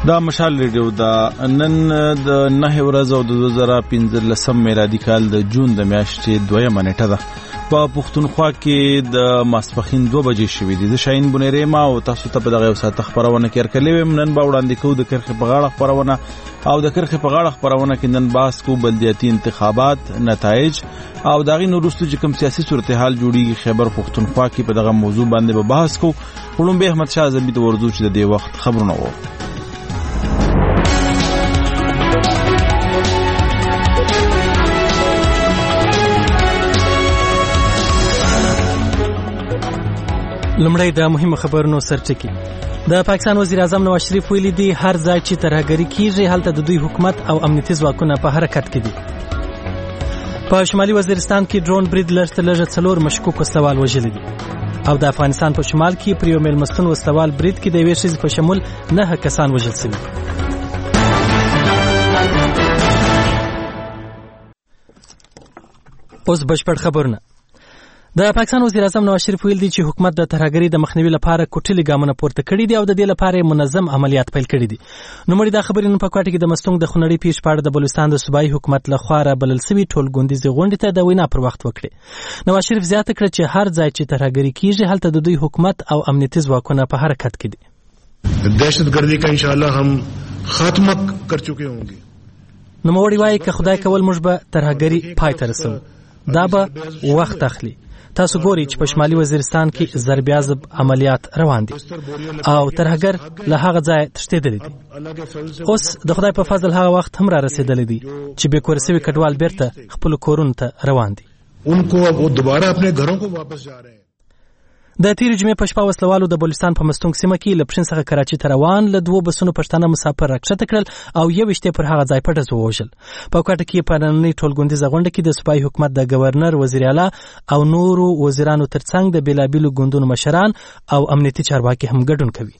دا مشال ریډیو دا نن د 9 ورځ او د 2015 میلادي کال د جون د میاشتې 2 نیټه ده. په پښتونخوا کې د ماسپخین 2 بجې شوې دي. زه شاهین بنيري ما او تاسو ته په دغه یو ساعت خبرونه کې ورکړلې وم. نن به وړاندې کوو د کرخې په غاړه خبرونه او د کرخې په غاړه خبرونه کې نن باس کو بلدیاتي انتخابات نتایج او دغه نورستو چې کوم سیاسي صورتحال جوړیږي خیبر پښتونخوا کې په دغه موضوع باندې به بحث کوو. وړم به احمد شاه زمید ورزو چې د دې وخت خبرونه وو. لمړی د مهمه خبرونو سرټکی. د پاکستان وزیر اعظم نواز شریف ویلي دی هر ځای چې ترهګري کیږي هلته د دوی حکومت او امنیتي ځواکونه په حرکت کې دي. په شمالي وزیرستان کې ډرون برید لږ 4 مشکوک وسلوال وژلي دي او د افغانستان په شمال کې پر یو میلمستون وسلوال برید کې د یوې ښځې په شمول 9 کسان وژل شوي. اوس بشپړ خبرونه. د پاکستان وزیر اعظم نواز شریف ویل دی چې حکومت د ترهګرۍ د مخنیوي لپاره کوټلي ګامونه پورته کړي دي او د دې لپاره منظم عملیات پیل کړي دي. نو مړي دا خبرې نن په کوټه کې د مستونګ د خونړۍ پیښ په اړه د بلوچستان د صوبایي حکومت له خوا را بلل شوي ټولګوندیزې غونډې ته د وینا پر وخت وکړي. نواز شریف زیاته کړه چې هر ځای چې ترهګري کیږي هلته د دوی حکومت او امنیتي ځواکونه په حرکت کې دي. دهشتګردي کا انشاءالله هم خاتمه کر چکے ہوں گے. نو مړي وایي که خدای کول موږ به ترهګري پای ته رسوو. دا به وخت اخلي. تاسو ګورئ چې په شمالي وزیرستان کې ضربیازب عملیات روان دي او ترهګر له هغه ځای تښتېدلی دي. اوس د خدای په فضل هغه وخت هم را رسېدلی دی چې بې کور سوي کډوال بیرته خپلو کورونو ته روان دي. د تیرې جمعې په شپه وسلوالو د بلوچستان په مستونګ سیمه کې له پښین څخه کراچي ته روان له 2 بسونو پښتانه مسافر راکښته کړل او 21 پر هغه ځای په ډز ووژل. په کوټه کې په نننۍ ټولګوندیزه غونډه کې د صوبایي حکومت د گورنر، وزیر اعلی او نورو وزیرانو ترڅنګ د بیلابیلو ګوندونو مشران او امنیتي چارواکي هم ګډون کوي.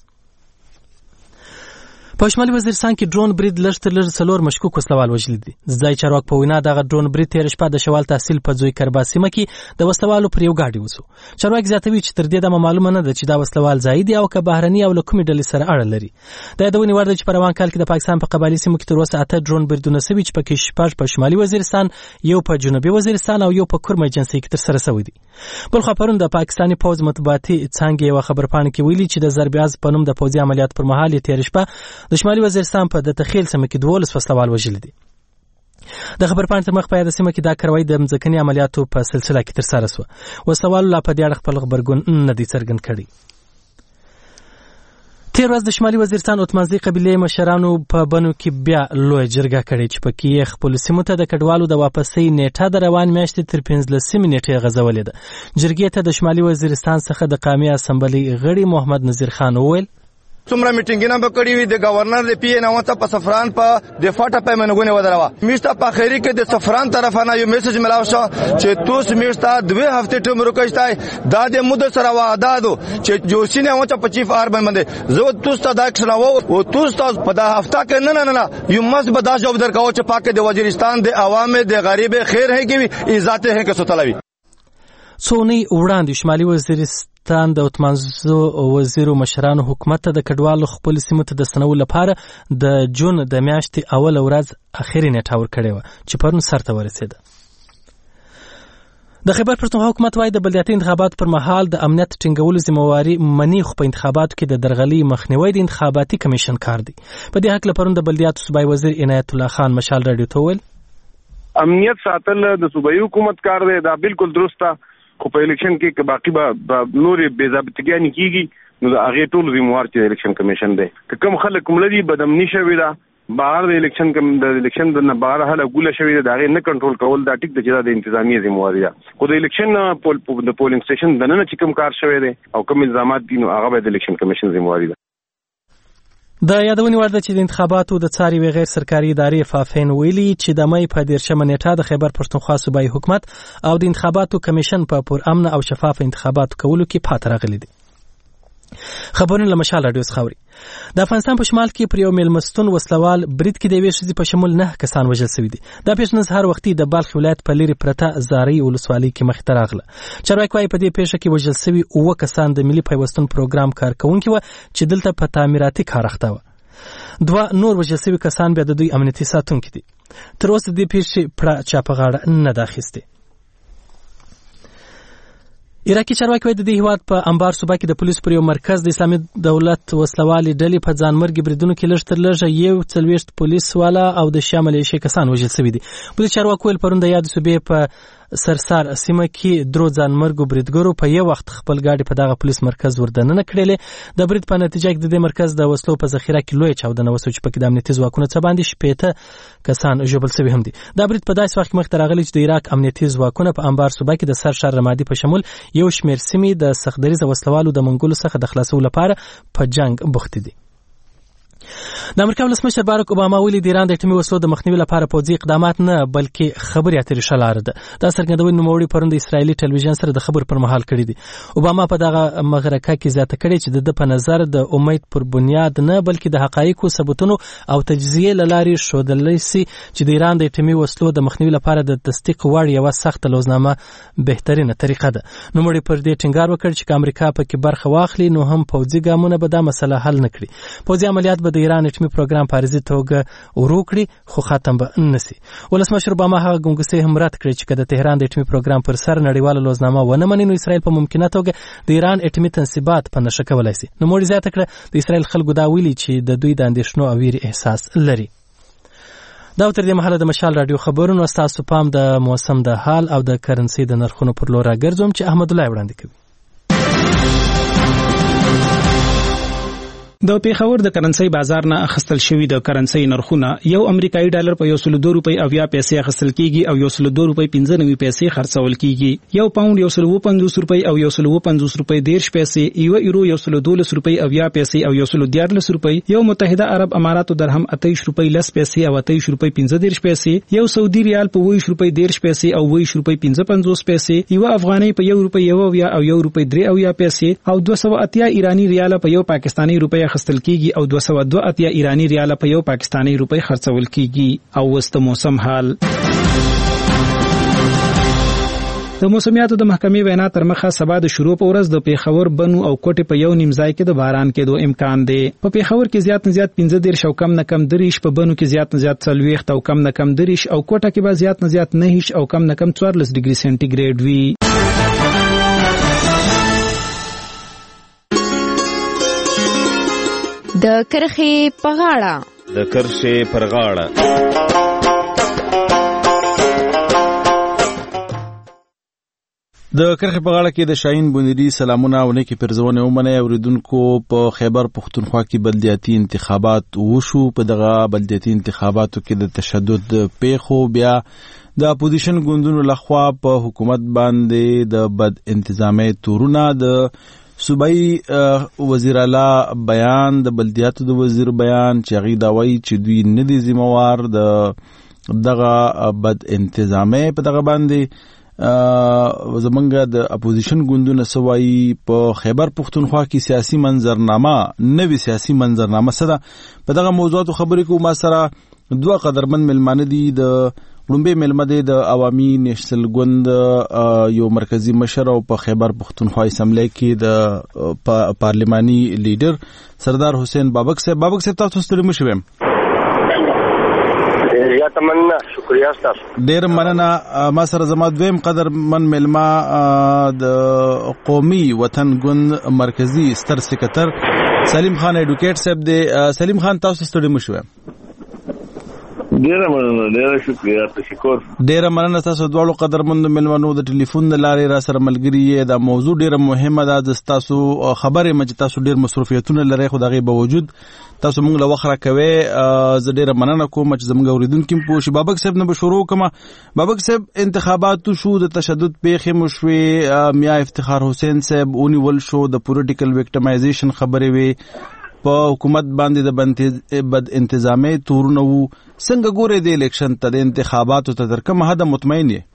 په شمالي وزیرستان کې ډرون برید لږ 4 مشکوک وسلوال وژلي دي. ځای چارواک په وینا دغه ډرون برید تېره شپه د شوال تحصیل په زوی کربا سیمه کې د وسلوالو پر یو ګاډي وسو. چارواک زیاتوي چې تر دې دمه معلومه نه ده چې دا وسلوال ځای دي او که بهرني او له کومې ډلې سره اړه لري. دا یادونې وړ ده چې په روان کال کې د پاکستان په قبایلي سیمو کې تر اوسه 8 ډرون بریدونه سوي چې پکې 6 په شمالي وزیرستان، یو په جنوبي وزیرستان او یو په کورم ایجنسۍ کې ترسره شوي دي. بلخوا پرون د پاکستاني پوځ مطبوعاتي څانګې یوه خبرپاڼه کې ویلي چې د ضربیاز په نوم د پوځي عملیات پر مهال یې تېره شپه د شمالي وزیرستان په د تخیل سیمه کې 12 وسلوال وژلي دي. د خبرپاڼې تر مخ په یاده سیمه کې دا کاروایی د مځکني عملیاتو په سلسله کې ترسره شوه. وسلوالو لا په دې اړه خپل غبرګون نه دی څرګند کړی. تېر ورځ د شمالي وزیرستان اوتمانزي قبیلې مشرانو په بنو کې بیا لویه جرګه کړې چې پکې یې خپلو سیمو ته د کډوالو د واپسۍ نیټه د روان میاشتې تر 15 نیټې غځولې ده. جرګې ته د شمالي وزیرستان څخه د قومي اسمبلۍ غړي محمد نذیر خان وویل څومره میټینګونه به کړي وي د گورنر د پی ان اوته په سفران په د فاټه پیمنګونه ودروا میشته په خیری کې د سفران طرفانه یو میسج ملاو شو چې توس میشته 2 هفته ټیم روکشتای دا د مود سره وعده دو چې جوشینه اوته په چیف آر باندې زه توس ته دا کښنه او توس ته په دا هفته کې نه یو مس به دا جواب درکاو چې پاک د وزیرستان د عوام د غریب خیر ہے کې عزت ہے کې ستلوي. څونی وړاندې شمالي وزیرستان د اوتمانزو وزیرو مشرانو حکومت ته د کډوالو خپل سیمو ته د ستنولو لپاره د جون د میاشتې اوله ورځ اخري نیټه ورکړې وه چې پرون سرته ورسېده. د خیبر پښتونخوا حکومت وايي د بلدیاتي انتخاباتو پر مهال د امنیت ټینګولو ذمہواري مني، خو په انتخاباتو کې د درغلۍ مخنیوی د انتخاباتي کمیشن کار دی. په دې هکله پرون د بلدیاتو صوبایي وزیر عنایت الله خان مشال راډیو ته وویل امنیت ساتل د صوبایي حکومت کار دی. دا بالکل درسته، خو په الیکشن کې باقي به نورې بې ضابطګیانې کېږي نو د هغې ټول ذمہوار چې د الیکشن کمیشن دی. که کوم خلک مړه دي بدامني شوې ده بهر د الیکشن د بهر هله ګوله شوې ده د هغې نه کنټرول کول دا ټیک ده چې دا د انتظامیې ذمہواري ده. خو د الیکشن د پولینګ سټیشن دننه چې کوم کار شوی دی او کوم الزامات دي نو هغه به د الیکشن کمیشن ذمہواري ده. د یادونې وړ ده چې د انتخاباتو د څاري و غیر سرکاري ادارې فافین ویلي چې د مې په 13 نیټه د خیبر پښتونخوا صوبایي حکومت او د انتخاباتو کمیشن په پرامن او شفاف انتخاباتو کولو کې پاتې راغلي دي. خبرونه له مشال راډیو څخه اوري. د افغانستان په شمال کې پر یو میلمستون وسلوال برید کې د یوې ښځې په شمول 9 کسان وژل شوي دي. دا پیښه نن سهار وختي د بلخ ولایت په لرې پرته زارۍ ولسوالۍ کې مخې ته راغله. چارواکي وایي په دې پیښه کې وژل شوي 9 کسان د ملي پیوستون پروګرام کارکوونکي وو چې دلته په تعمیراتي کار اخته وو. 2 نور وژل شوي کسان بیا د دوی امنیتي ساتونکي دي. تر اوسه د دې پیښې پړه چا په غاړه نه ده اخیستې. عراقي چارواکي وايي د دې هیواد په انبار صوبه کې د پولیسو پر یو مرکز د اسلامي دولت وسلوالې ډلې په ځانمرګي بریدونو کې لږ تر لږه 40 پولیس والا او د شیا ملیشې کسان وژل شوي دي. پولیس چارواکو ویل پرون د یاد صوبې په سرسار سیمه کې 3 ځانمرګو بریدګرو په یو وخت خپل ګاډي په دغه پولیس مرکز وردننه کړلې. د برید په نتیجه کې د دې مرکز د وسلو په ذخیره کې لوی چاودنه وسوه چې پکې د امنیتي ځواکونو څخه باندې 15 کسان ژوبل شوي هم دي. دا برید په داسې وخت کې مخته راغلی چې د عراق امنیتي ځواکونه په انبار صوبه کې د سرشار رمادي په شمول یو شمېر سیمې د سختدریزه وسلوالو د منګولو څخه د خلاصولو لپاره په جنگ بوخت دي. د امریکا ولسمشر باراک اوباما ویلي د ایران د اټومي وسلو د مخنیوي لپاره پوځي اقدامات نه بلکې خبرې اترې ښه لاره ده. دا څرګندونې نوموړي پرون د اسرایلي ټلویزیون سره د خبرو پر مهال کړي دي. اوباما په دغه مغرکه کې زیاته کړې چې د په نظر د امید پر بنیاد نه بلکې د حقایقو ثبوتونو او تجزیې له لارې ښودلی سي چې د ایران د اټومي وسلو د مخنیوي لپاره د تصدیق وړ یوه سخته لوزنامه بهترینه طریقه ده. نوموړي پر دې ټینګار وکړ چې که امریکا پکې برخه واخلي نو هم پوځي ګامونه به دا مسله حل نه کړي. پوځي عملیات به د ایران اټومي پروګرام په عارضي توګه ورو کړي خو ختم به نسي. ولسمشر اوباما هغه ګنګسې هم رد کړې چې که د تهران د اټومي پروګرام پر سر نړیواله لوزنامه ونه مني نو اسرائیل په ممکنه توګه د ایران اټومي تنصیبات په نښه کولی سي. نوموړي زیاته کړه د اسرائیل خلکو دا ویلي چې د دوی د اندېښنو او ویرې احساس لري. دا تر دې مهاله د مشال رادیو خبرونو ستاسو پام د موسم د حال او د کرنسي د نرخونو پر لور راګرځوم چې احمد الله وړاندې کوي. د پیښور د کرنسي بازار نه اخیستل شوی د کرنسي نرخونه یو امریکایي ډالر په 102 روپۍ او 10 پیسې اخیستل کیږي او 102 روپۍ 95 پیسې خرڅول کیږي. یو پاوند 150 روپۍ او 150 روپۍ 10 پیسې، یو یورو 112 روپۍ او 10 پیسې او 114 روپۍ، یو متحده عرب اماراتو درهم 28 روپۍ 10 پیسې او 28 روپۍ 15 پیسې، یو سعودي ریال په 20 روپۍ 10 پیسې او 20 روپۍ 55 پیسې، یو افغاني په 1 روپۍ 1 او 1 روپۍ 3 پیسې او 280 ایرانی ریال په یو پاکستانی روپۍ اخیستل کیږي او 282 ایرانی ریال په یو پاکستانی روپۍ خرڅول کیږي. او وسط موسم حال. د موسمیاتو د محکمې وینا تر مخه سبا د شروع په ورځ د پیښور بنو او کوټې په یو نیم ځای کې د باران کېدو امکان دی. په پیښور کې زیات نه زیات 15 او کم نه کم 30، په بنو کې زیات نه زیات 40 او کم نه کم 30 او کوټه کې به زیات نه زیات 9 او کم نه کم 14 ډیګري سنټیګریډ وي. د کرخې په غاړه. د کرښې پر غاړه. د کرخې په غاړه کې د شاهین بونیری سلامونه او نیکی پرزونه ومنه. اوریدونکو په خیبر پختونخوا کې بلدیاتي انتخابات وشو. په دغه بلدیاتي انتخاباتو کې د تشدد پیښو بیا د اپوزیشن ګوندونو لخوا په حکومت باندې د بد انتظامی تورونه، د صوبایي وزیر اعلی بیان، د بلدیاتو د وزیر بیان چې هغه دا وایي چې دوی نه دي ذمہوار د دغه بد انتظامی په دغه باندې. زمونږ د اپوزیشن ګوندونه سوایي په خیبر پختونخوا کې سیاسي منظرنامه، نوې سیاسي منظرنامه سره په دغه موضوعاتو خبرې کوو. ما سره دوه قدرمن ملمانه دي. د لومبه ملمه دی د عوامي نیشنل ګوند یو مرکزی مشر او په خیبر پختونخوا اسمبلی کې د پارلماني لیډر سردار حسین بابک صاحب. بابک صاحب تاسو ستړي مشئ. یا تمنا شکریا تاسو. ډیر مننه. ما سره زما دویم قدرمن ملما د قومي وطن ګوند مرکزی ستر سکرټر سلیم خان ایډوکیټ صاحب دی. سلیم خان تاسو ستړي مشئ. ډیره مننه. ډیره شکریا. تشکر. ډیره مننه تاسو دواړو قدرمند ملمنو د ټلیفون لارې را سره ملګری یې. دا موضوع ډیره مهمه ده. د تاسو خبرې مچ تاسو ډیر مصروفیتونه لري، خو دغه باوجود تاسو موږ له وخت راکوي. زه ډیره مننه کوم چې زموږ اوریدونکو په پوښي. بابک صاحب نه به شروع کوم. بابک صاحب انتخابات شو، د تشدد پیښې مشوي، میا افتخار حسین صاحب اونیول شو، د پولیټیکل وکټمایزیشن خبرې وي، په حکومت باندې د بد انتظامی تورونه وو. څنګه ګورې د الیکشن ته، د انتخاباتو ته تر کومه حد مطمئن یې؟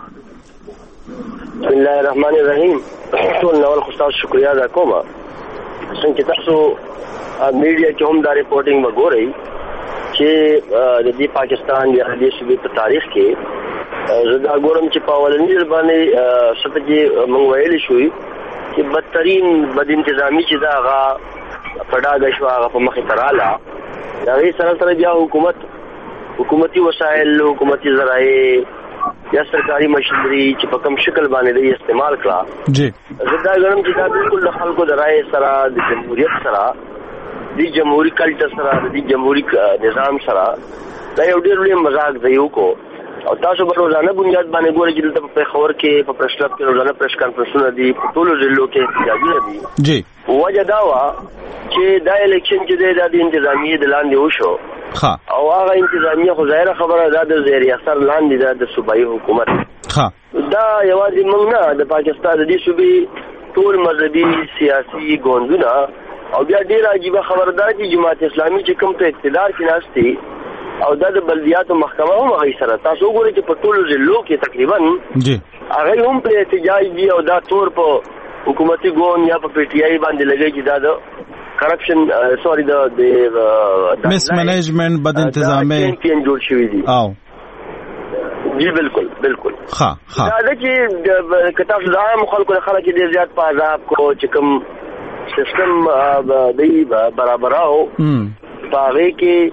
بسم الله الرحمن الرحیم. ټول نو خو شکریا ادا کوم څنګه تاسو میډیا کې هم دا ریپورتینګ وګورئ چې د پاکستان یا د صوبې په تاریخ کې زه دا ګورم چې په اولنی باندې شپږ موږ ویل شوې چې بدترین بد انتظامی چې دا هغه پډاګه شو، هغه په مخې تراله هغه سره بیا حکومتي وسایل، حکومتي ذرایع یا سرکاري مشینری چې په کوم شکل باندې د استعمال کړه جی زدا غنم چې دا بالکل د خلکو د رائے سره د جمهوریت سره د جمهوریت کلچر سره د جمهوریت نظام سره دا یو ډېر لوی مزاق دی یو کو او تاسو په روزانه بنیاد باندې ګورئ چې د خبر کې په پریس کلب کې روزانه پریس کانفرنسونه دي په ټولو ضلعو کې احتجاجونه دي جی وجه دا وا چې دا الیکشن چې د انتظامیه د لاندې وشو او هغه انتظامیه خو ظاهره خبره ده د زیر اثر لاندې ده د صوبایي حکومت دا یوازې موږ نه د پاکستان د دې صوبې ټول مذهبي سیاسي ګوندونه او بیا ډېر عجیبه خبره ده چې جماعت اسلامي چې کوم په اقتدار کې ناستي او د بلدیاتو محکمه هم هغې سره تاسو وګورئ چې په ټولو ضلعو کې تقریبا هغوی هم پرې احتجاج دي او دا تور په حکومتي ګوند یا په پی ټي آی باندې لګوي چې دا د کرپشن سوري د مس مینجمنٹ بد انتظامی جوړ شوی دي او جی بالکل دا چې کتاب عام خلکو خلک ډېر زیات په عذاب کو چې کوم سیستم دی برابراو پاره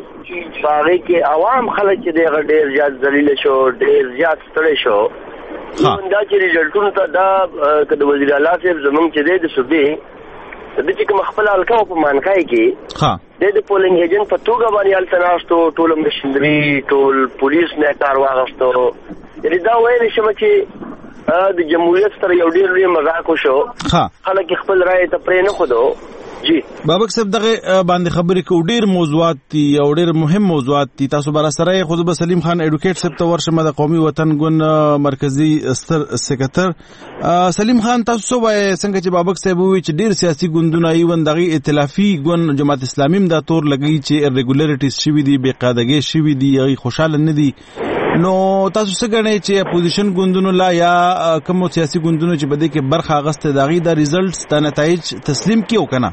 کې عوام خلک چې ډېر زیات ذلیل شو ډېر زیات ستړي شو دا چې ریزلټونه ته دا د وزیر اعلی صاحب زمونږ چې دی د صوبې د دې کوم خپل الکا په مانکای کې د پولینګ ایجنټ په توګه باندې التناستو ټول مشندري ټول پولیس نه کار واغستو یعنی دا وایي چې د جمهوریت سره یو ډېر لوی مذاق وشو خلک خپل رائے ته پرې نه خودو جی بابک صاحب دغه باندې خبرې کو ډېر موضوعات دي او ډېر مهم موضوعات دي تاسو بر سره خود به سلیم خان اډوکیټ صاحب ته ورشم د قومي وطن ګوند مرکزی ستر سیکریټر سلیم خان تاسو وایي څنګه چې بابک صاحب وی چې ډېر سیاسي ګوندونه ایون دغه ائتلافي ګوند جماعت اسلامي دا تور لګی چې ریګولریټیز شوی دي بے قاعدګي شوی دي هغه خوشاله نه دي نو تاسو څنګه غواړئ چې اپوزیشن ګوندونو لا یا کوم سیاسي ګوندونو چې بده کې برخه اغسته داغي د ریزلټس د نتایج تسلیم کیو کنه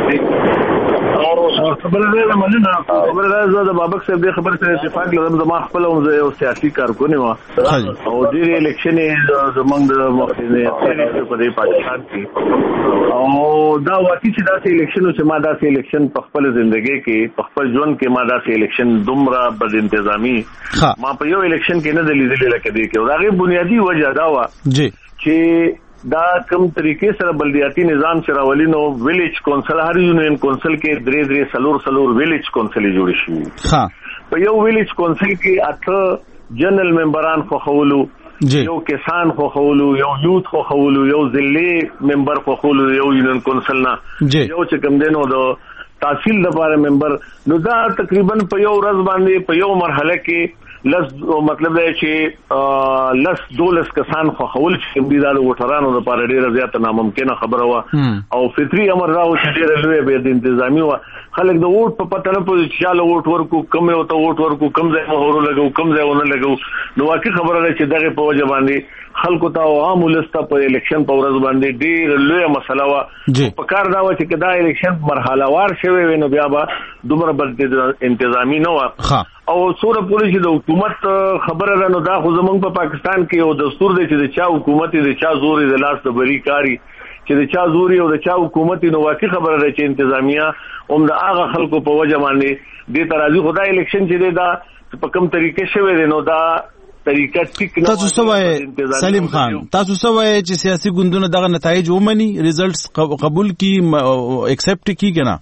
خبره ده مننه خبره ده د بابک صاحب د خبره سره اتفاق لرم زما خپل یو سیاسي کارکونی و او د الیکشن زمونږ د مخکنی په پاکستان کې او دا واقعي چې دا الیکشن چې ما دا الیکشن په خپل ژوندۍ کې په خپل ژوند کې ما دا الیکشن دومره بد انتظامی ما په یو الیکشن کې نه لیدل لکه دی کې دا غي بنیادی وجه دا و چې دا کم طریقې سره بلدیاتی نظام چراولي نو ویلیج کونسل هر یونین کونسل کې درې سلور ویلیج کونسل جوړ شي په یو ویلیج کونسل کې 8 جنرال ممبران خو خولو یو کسان خو خولو یو یوت خو خولو یو ضلعي ممبر خو خولو یو یونین کونسل نه یو چې کوم دینو د تحصیل لپاره ممبر نو دا تقریبا په یو ورځ باندې په یو مرحله کې لس مطلب دی چې لس 12 کسان خو خول چې بيدار وټرانو لپاره ډیره زیاته ناممکنه خبره وا او فطري امر راو چې ډیره لوی به انتظامی وا خلک د ووټ په پته نه پوي چې چاله ووټ ورکو کم یو ته ووټ ورکو کم ځای مهورو لګو کم ځای ونه لګو نو واقعي خبره ده چې دغه په وجه باندې خلکو ته عام ولسته په الیکشن په ورځ باندې ډیره لوی مسله وا په کار دا و چې کدا الیکشن مرحله وار شوی وینو بیا به دومره بد انتظامی نه وا او سوره پولیس د حکومت خبره ده نو دا خو زمونږ په پاکستان کې یو دستور دی چې د چا حکومت دی چا زوري د لاس د بری کاری چې د چا زوري او د چا حکومت نو واقعي خبره ده چې انتظامیه هم د هغه خلکو په وجه باندې د ترازی خدای الیکشن چې دا په کوم طریقې شوی دی نو دا طریقه ټیک نه تاسو سوای سلیم خان تاسو سوای چې سیاسي ګوندونه دغه نتایج ومني ریزلټس قبول کی ایکسپټ کی کنه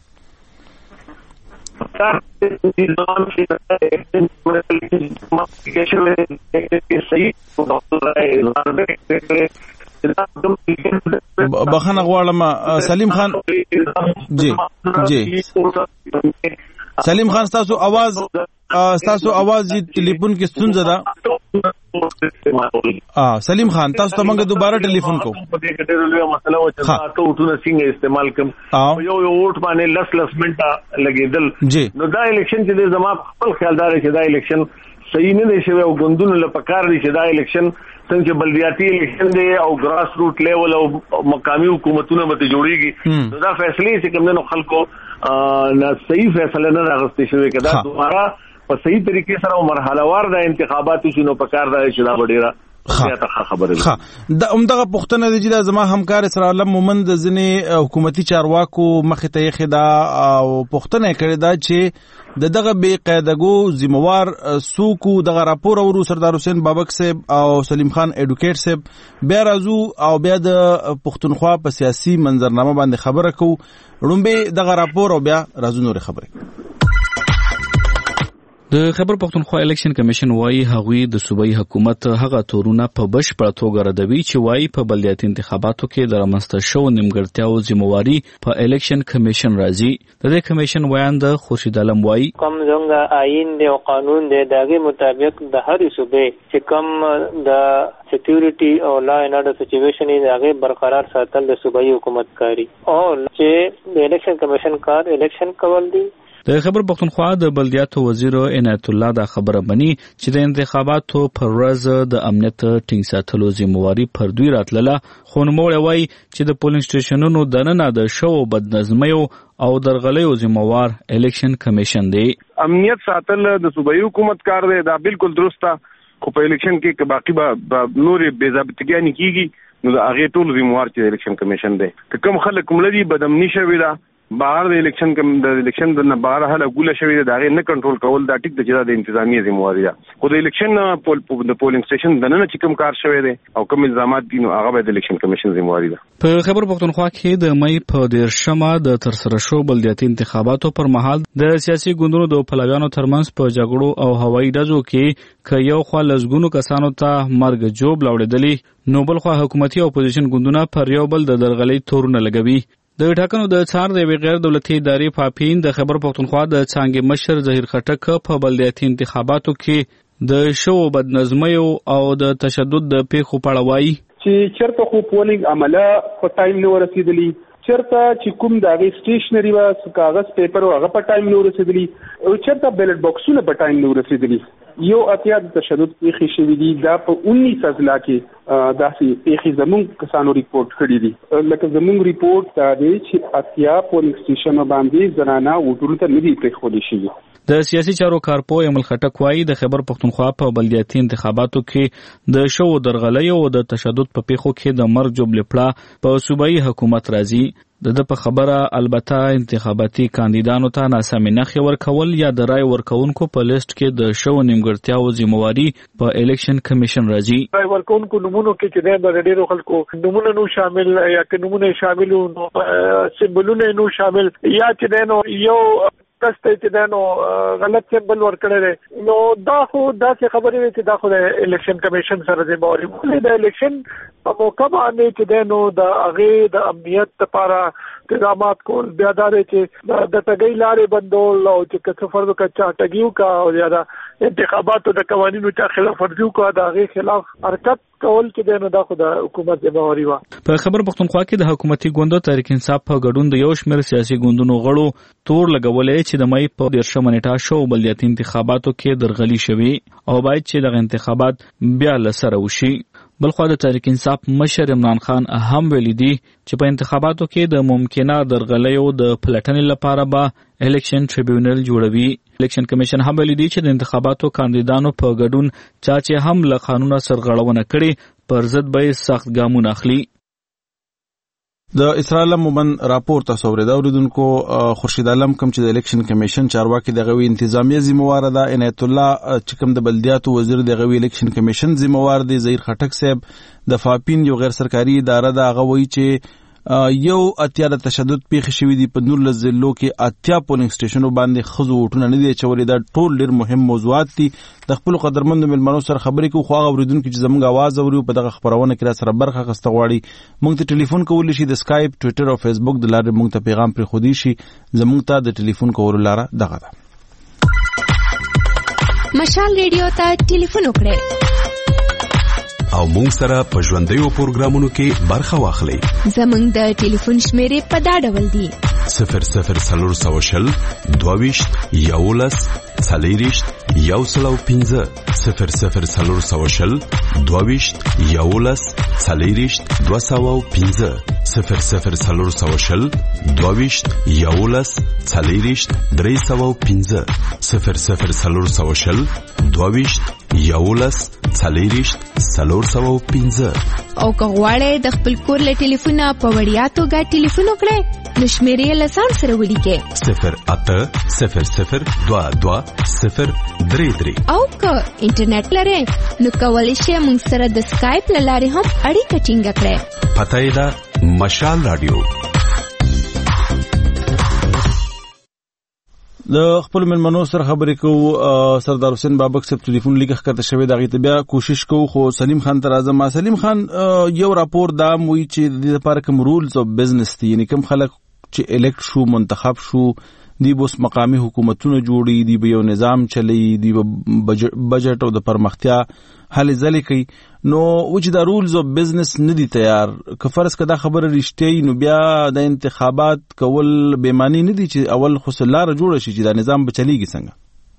بخنه غواړم سلیم خان جی سلیم خان تاسو आवाज जी टेलीफोन की सुन जरा सलीम खान تاسو ته موږ دوباره ټلیفون کو په دې کې ډېر لوی مسله و چې تاسو ټونه څنګه استعمال کوم یو ووټ باندې لس منټه لګیدل نو دا الیکشن چې زما خپل خیالدار چې دا الیکشن صحیح نه دی شوی او ګوندونو لپاره کار دی چې دا الیکشن څنګه بلدیاتی الیکشن دی او ګراس روټ لیول او مقامی حکومتونه به جوړیږي نو دا فیصله چې کوم نو خلکو نه صحیح فیصله نه راغستې شوی کدا دوباره په صحیح طریقې سره مرحله وار د انتخاباتو شنو په کار راځي چې دا ډیره زیاته خبره ده. د همدغه پوښتنه د جدا زما همکار اسرار علم مومند د ځنې حکومتي چارواکو مخې ته یې خدا او پوښتنه کړې ده چې دغه بې قاعدګو ذمہوار سوکو دغه راپور او سردار حسین بابک صاحب او سلیم خان ایډوکیټ صاحب بیا راځو او بیا د پښتونخوا په سیاسي منظرنامه باندې خبره کوو. رومبه دغه راپور او بیا راځو نور خبره. د خیبر پختونخوا الیکشن کمیشن وايي هغوی د صوبایي حکومت هغه تورونه په بشپړه توګه ردوي چې وايي په بلدیاتي انتخاباتو کې د رامنځته شوو نیمګړتیاو ذمہواري په الیکشن کمیشن راځي. د دې کمیشن ویان د خورشید عالم وايي کوم څنګه آئین دی او قانون دی دغه مطابق د هر صوبې چې کوم د سکیورټي او لا اینډ اورډر سچويشن یې هغه برقرار ساتل د صوبایي حکومت کاری او چې د الیکشن کمیشن کار الیکشن کول دي. د خیبر پختونخوا د بلدیاتو وزیر عنایت الله دا خبره مني چې د انتخاباتو پر ورځ د امنیت ټینګ ساتلو ذمہواري پر دوی راتلله، خو نوموړی وایي چې د پولینګ سټیشنونو دننه د شوو بدنظمیو او درغلیو ذمہوار الیکشن کمیشن دی. امنیت ساتل د صوبایي حکومت کار دی، دا بالکل درسته، خو په الیکشن کې باقی نور بې ضابطګیانې کیږي نو د هغې ټول ذمہوار چې الیکشن کمیشن دی. که کوم خلک مړه دي بدامني شوې ده بهر د الیکشن د بهر هله ګوله شوې ده هغې نه کنټرول کول دا ټیک ده چې دا د انتظامیه ذمہواري ده، خو د الیکشن د پولینګ سټیشن دننه چې کوم کار شوی دی او کوم الزامات دي نو هغه به د الیکشن کمیشن ذمہواري ده. په خیبر پختونخوا کې د مئی په 13 د ترسره شو بلدیاتي انتخاباتو پر مهال د سیاسي ګوندونو د پلویانو ترمنځ په جګړو او هوایي ډزو کې که یو خوا لسګونو کسانو ته مرګ جوړ لاوړېدلي نو بل خوا حکومتي او اپوزیشن ګوندونه پر یو بل د درغلۍ تورونه لګوي. د ټاکنو د څار د غیر دولتي ادارې پاپین د خیبر پختونخوا د څانګې مشر ظهیر خټک په بلدیاتي انتخاباتو کې د شو بدنظمیو او د تشدد د پیښو په اړه وایي چې چرته خو پولینګ عمله په ټایم نه ورسېدلی، چرته چې کوم د هغې سټیشنري وه کاغذ پیپر هغه په ټایم نه ورسېدلی او چرته بیلټ بکسونه په ټایم نه ورسېدلی. یو اتیا د تشدد پیښې شوي دي، دا په 19 اضلاع کې داسې پیښې زموږ کسانو ریپورټ کړي دي. لکه زموږ ریپورټ دا دی چې اتیا پولینګ سټیشنو باندې زنانه ووټونو ته نه دي پرېښودل شوي. د سیاسي چارو کارپوه امل خټک وايي د خیبر پختونخوا په بلدیاتي انتخاباتو کې د شو درغلیو او د تشدد په پیښو کې د مرګ جوړ پړه په صوبایي حکومت راځي. د په خبره البته انتخاباتي کاندیدانو ته ناسمې نښې ورکول یا د رای ورکوونکو په لیست کې د شو نیمګړتیاو ذمہواري په الیکشن کمیشن راځي. رای ورکوونکو نومونو کې چې د ډېرو خلکو نومونه نو شامل یا که نومونه شامل نو سمبولونه نو شامل یا چې نو یو کسته چې نو غلط سمبل ورکړی دی نو دا خو داسې خبرې وي چې دا خو د الیکشن کمیشن سره ذمہواري ولې د الیکشن په موقع باندې چې نو د هغې د امنیت لپاره اقدامات کول، بیا دا دی چې د ټګۍ لارې بندول او چې که څه فرض وکړه چا ټګي وکړه او یا د انتخاباتو د قوانینو چا خلاف ورزي وکړه د هغې خلاف حرکت کول چې نو دا خو د حکومت ذمہواري وه. په خیبر پختونخوا کې د حکومتي ګوندو تحریک انصاف په ګډون د یو شمېر سیاسي ګوندونو غړو تور لګولې چې د مئی په 13 نیټه شو بلدیاتي انتخاباتو کې درغلي شوي او باید چې دغه انتخابات بیا له سره وشي. بلخوا د تحریک انصاف مشر عمران خان هم ویلي دي چې په انتخاباتو کې د ممکنه درغلیو د پلټنې لپاره به الیکشن ټریبیونل جوړوي. الیکشن کمیشن هم ویلي دي چې د انتخاباتو کاندیدانو په ګډون چا چې هم له قانونه سرغړونه کړي پر ضد به سخت ګامونه اخلي. د اسرائیل مومن راپور تاسو اوریدل اوریدونکو خورشید عالم کوم چې د الیکشن کمیشن چارواکي دغه انتظامیه ذمہوار ده، عنایت الله چې کوم د بلدیاتو وزیر دغه الیکشن کمیشن ذمہوار دی، ظهیر خټک صاحب د فاپین یو غیر سرکاري اداره ده هغه وایي چې یو اتیا د تشدد پیښې شوي دي په 19 ضلعو کې اتیا پولینګ سټیشنو باندې ښځو ووټونه نه دي اچولي. دا ټول ډېر مهم موضوعات دي. د خپلو قدرمندو مېلمنو سره خبرې کوو خو هغه اورېدونکي چې زموږ اواز اوري په دغه خپرونه کې را سره برخه اخیسته غواړي موږ ته ټلیفون کولی شي د سکایپ، ټویټر او فیسبوک د لارې موږ ته پیغام پرېښودی شي. زموږ ته د ټلیفون کولو لاره دغه ده. مشال ریډیو ته ټلیفون وکړئ او مونږ سره په ژوندیو پروګرامونو کې برخه واخلئ. زموږ د ټلیفون شمیرې په دا ډول دي: 0040 22 11 40 105 0040 22 11 40 205 0040 22 11 40 305 0040 22 11 او که غواړئ د خپل کور له ټلیفونه په وړیا توګه ټلیفون وکړئ نو شمیرې له ځان سره ولیکئ 0800220333 او که انټرنیټ لرئ نو کولی شئ موږ سره د سکایپ له لارې هم اړیکه ټینګه کړئ. پته یې ده مشال رادیو. د خپل ملمنو سره خبرې کوو. سردار حسین بابک صاحب ټلیفون لیکه کړته شوی دا غي ته بیا کوشش کوو خو سلیم خان تر اعظم سلیم خان یو راپور دا موي چې د لپاره کوم رولز او بزنس دي یعنی کوم خلک چې الیکټ شو منتخب شو دی بوس مقامی حکومتونه جوړي دی به یو نظام چلی دی بجټ او د پرمختیا حل ځلې کوي نو چې دا رولز او بزنس ندي تیار که فرض کدا خبره رښتیا نو بیا د انتخابات کول به معنی ندي چې اول خو سلاره جوړ شي چې دا نظام به چلیږي څنګه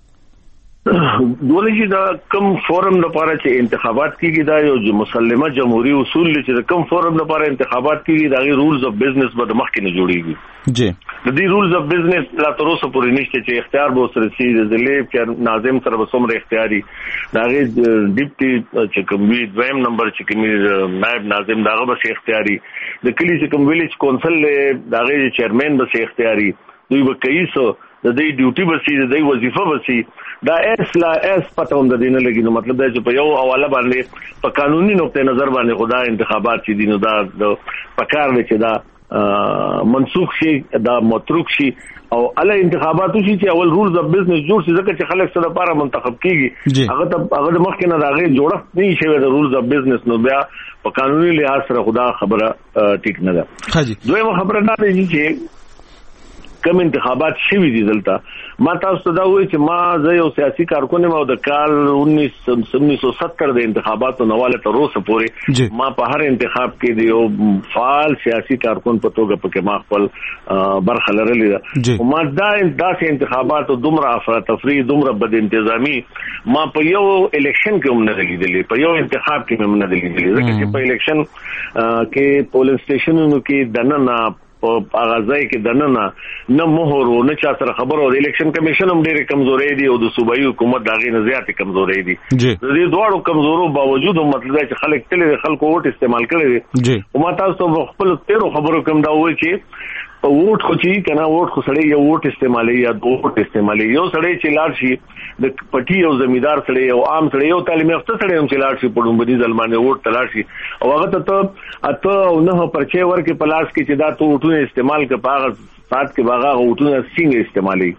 دوله چې دا کم فورم لپاره چې انتخابات کیږي دا یو مسلمه جمهوریت اصول چې کم فورم لپاره انتخابات کیږي دا غي رولز اف بزنس به د مخکې نه جوړیږي جی د دې رولز اف بزنس لا تر اوسه پورې نشته چې اختیار به سره سي د لیب چې ناظم سره وسومره اختیاري دا غي ډیپټي چې کوم وی دویم نمبر چې کوم نائب ناظم داغه به اختیاري د کلی چې کوم ویلیج کونسل دا غي چیرمن به اختیاري دوی به کیسو د دې ډیوټي بسې د دې وظیفه بسې دا اس پته هم د دې نه لګي نو مطلب دا چې په یو حواله باندې په قانوني نقطه نظر باندې خدای انتخابات چې دینو دا پکار دی چې دا منسوخ شي دا متروک شي او اله انتخاباتو شي چې اول رولز اف بزنس جوړ شي ځکه چې خلک سره لپاره منتخب کیږي هغه مخکې نه راغی جوړښت نه شي د رولز اف بزنس نو بیا په قانوني لحاظ سره خدا خبره ټیک نه ده. دویمه خبره دا دی چې کم انتخابات شوي دي دلته ما تاسو ته دا وایي چې ما زه یو سیاسي کارکون یم او د کال 1970 د انتخاباتو نواله تر اوسه پورې ما په هر انتخاب کې د یو فعال سیاسي کارکون په توګه پکې ما خپل برخه لرلې ده ما دا انتخاباتو دومره افراطفری دومره بد انتظامی ما په یو الیکشن کې هم نه لیدلې په یو انتخاب کې هم نه لیدلې ځکه چې په الیکشن کې پولینګ سټیشنونو کې دننه په اغازای کې دننه نه مهر او نه چا سره خبر او الیکشن کمیشن هم ډېر کمزورې دي او د صوبایي حکومت داغه نه زیات کمزورې دي د دې دوړو کمزورو باوجود هم مطلب چې خلک تل خلکو ووټ استعمال کړي او ما تاسو خپل تیرو خبرو کوم دا وایي چې ووټ خو چې کنه ووټ خو سړی یو ووټ استعمالي یا دوه ووټ استعمالي یو سړی چې لاړ شي د پټي او زمیدار سړی او عام سړی یو تعلیم یافته سړی هم چې لاړ شي په ډومبني ځلمانه ووټ تلاړ شي او هغه ته نه پرچې ورکې پلاس کې چې دا ته ووټونه استعمال کې پاغه سات کې باغه ووټونه څنګه استعمالي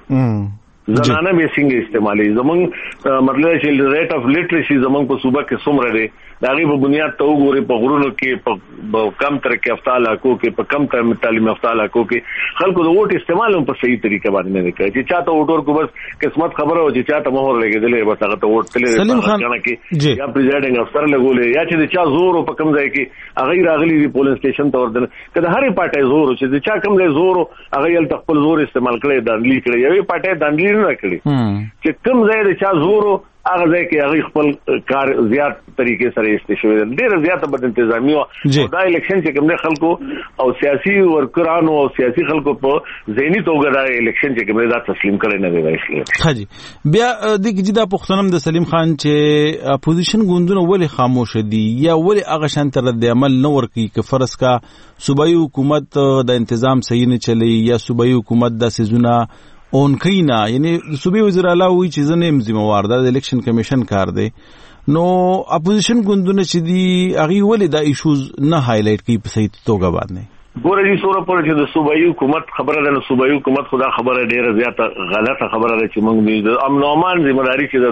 زنانه به څنګه استعمالي زمونږ مطلب چې ریټ اف لیټریسي زمونږ په صوبه کې څومره دی دا غي په بنیاد ته وګوري په غرونو کې په کم تر کې افطاله کو کې په کم تر تعلیم افطاله کو کې خلکو د ووټ استعمال هم په صحیح طریقه باندې نه کوي چې چاته ووټ کو بس قسمت خبره او چې چاته مهر لګیدلې بس هغه ته ووټ تلې سلیم خان کې یا پریزایډینګ افسر لګولې یا چې چا زور په کم ځای کې هغه راغلي دی پولیس سټیشن ته ورته کله هرې پټه زور چې چا کم ځای زور هغه یل خپل زور استعمال کړي دانډلی کړي یوې پټه دانډلی نه کړي چې کم ځای د چا زور هغه ځای کې هغه خپل کار زیات طریقې سره استشوي ډېر زیاته بد انتظامی او دا الیکشن چې کوم خلکو او سیاسي ورکرانو او سیاسي خلکو په ذهني توګه دا الیکشن چې کوم دا تسلیم کړي نه دی وایي حاجی بیا د جدا پښتنم د سلیم خان چې اپوزیشن ګوندونه ولې خاموش دي یا ولې هغه شان تر د عمل نه ورکی که فرض کا صوبایي حکومت د تنظیم صحیح نه چلی یا صوبایي حکومت د سيزونه اون کینا یعنی صوبې وزیر اعلی وی چې زنه ذمہوار ده د الیکشن کمیشن کار دی نو اپوزیشن ګوندونه چې دی هغه ولې دا ایشوز نه هایلایټ کوي په صحیح توګه باندې ګوره دي سوره پر چې د صوبایي حکومت خبره ده نو صوبایي حکومت خدا خبره ډیره زیاته غلطه خبره ده چې موږ د امن او امان ذمہداري چې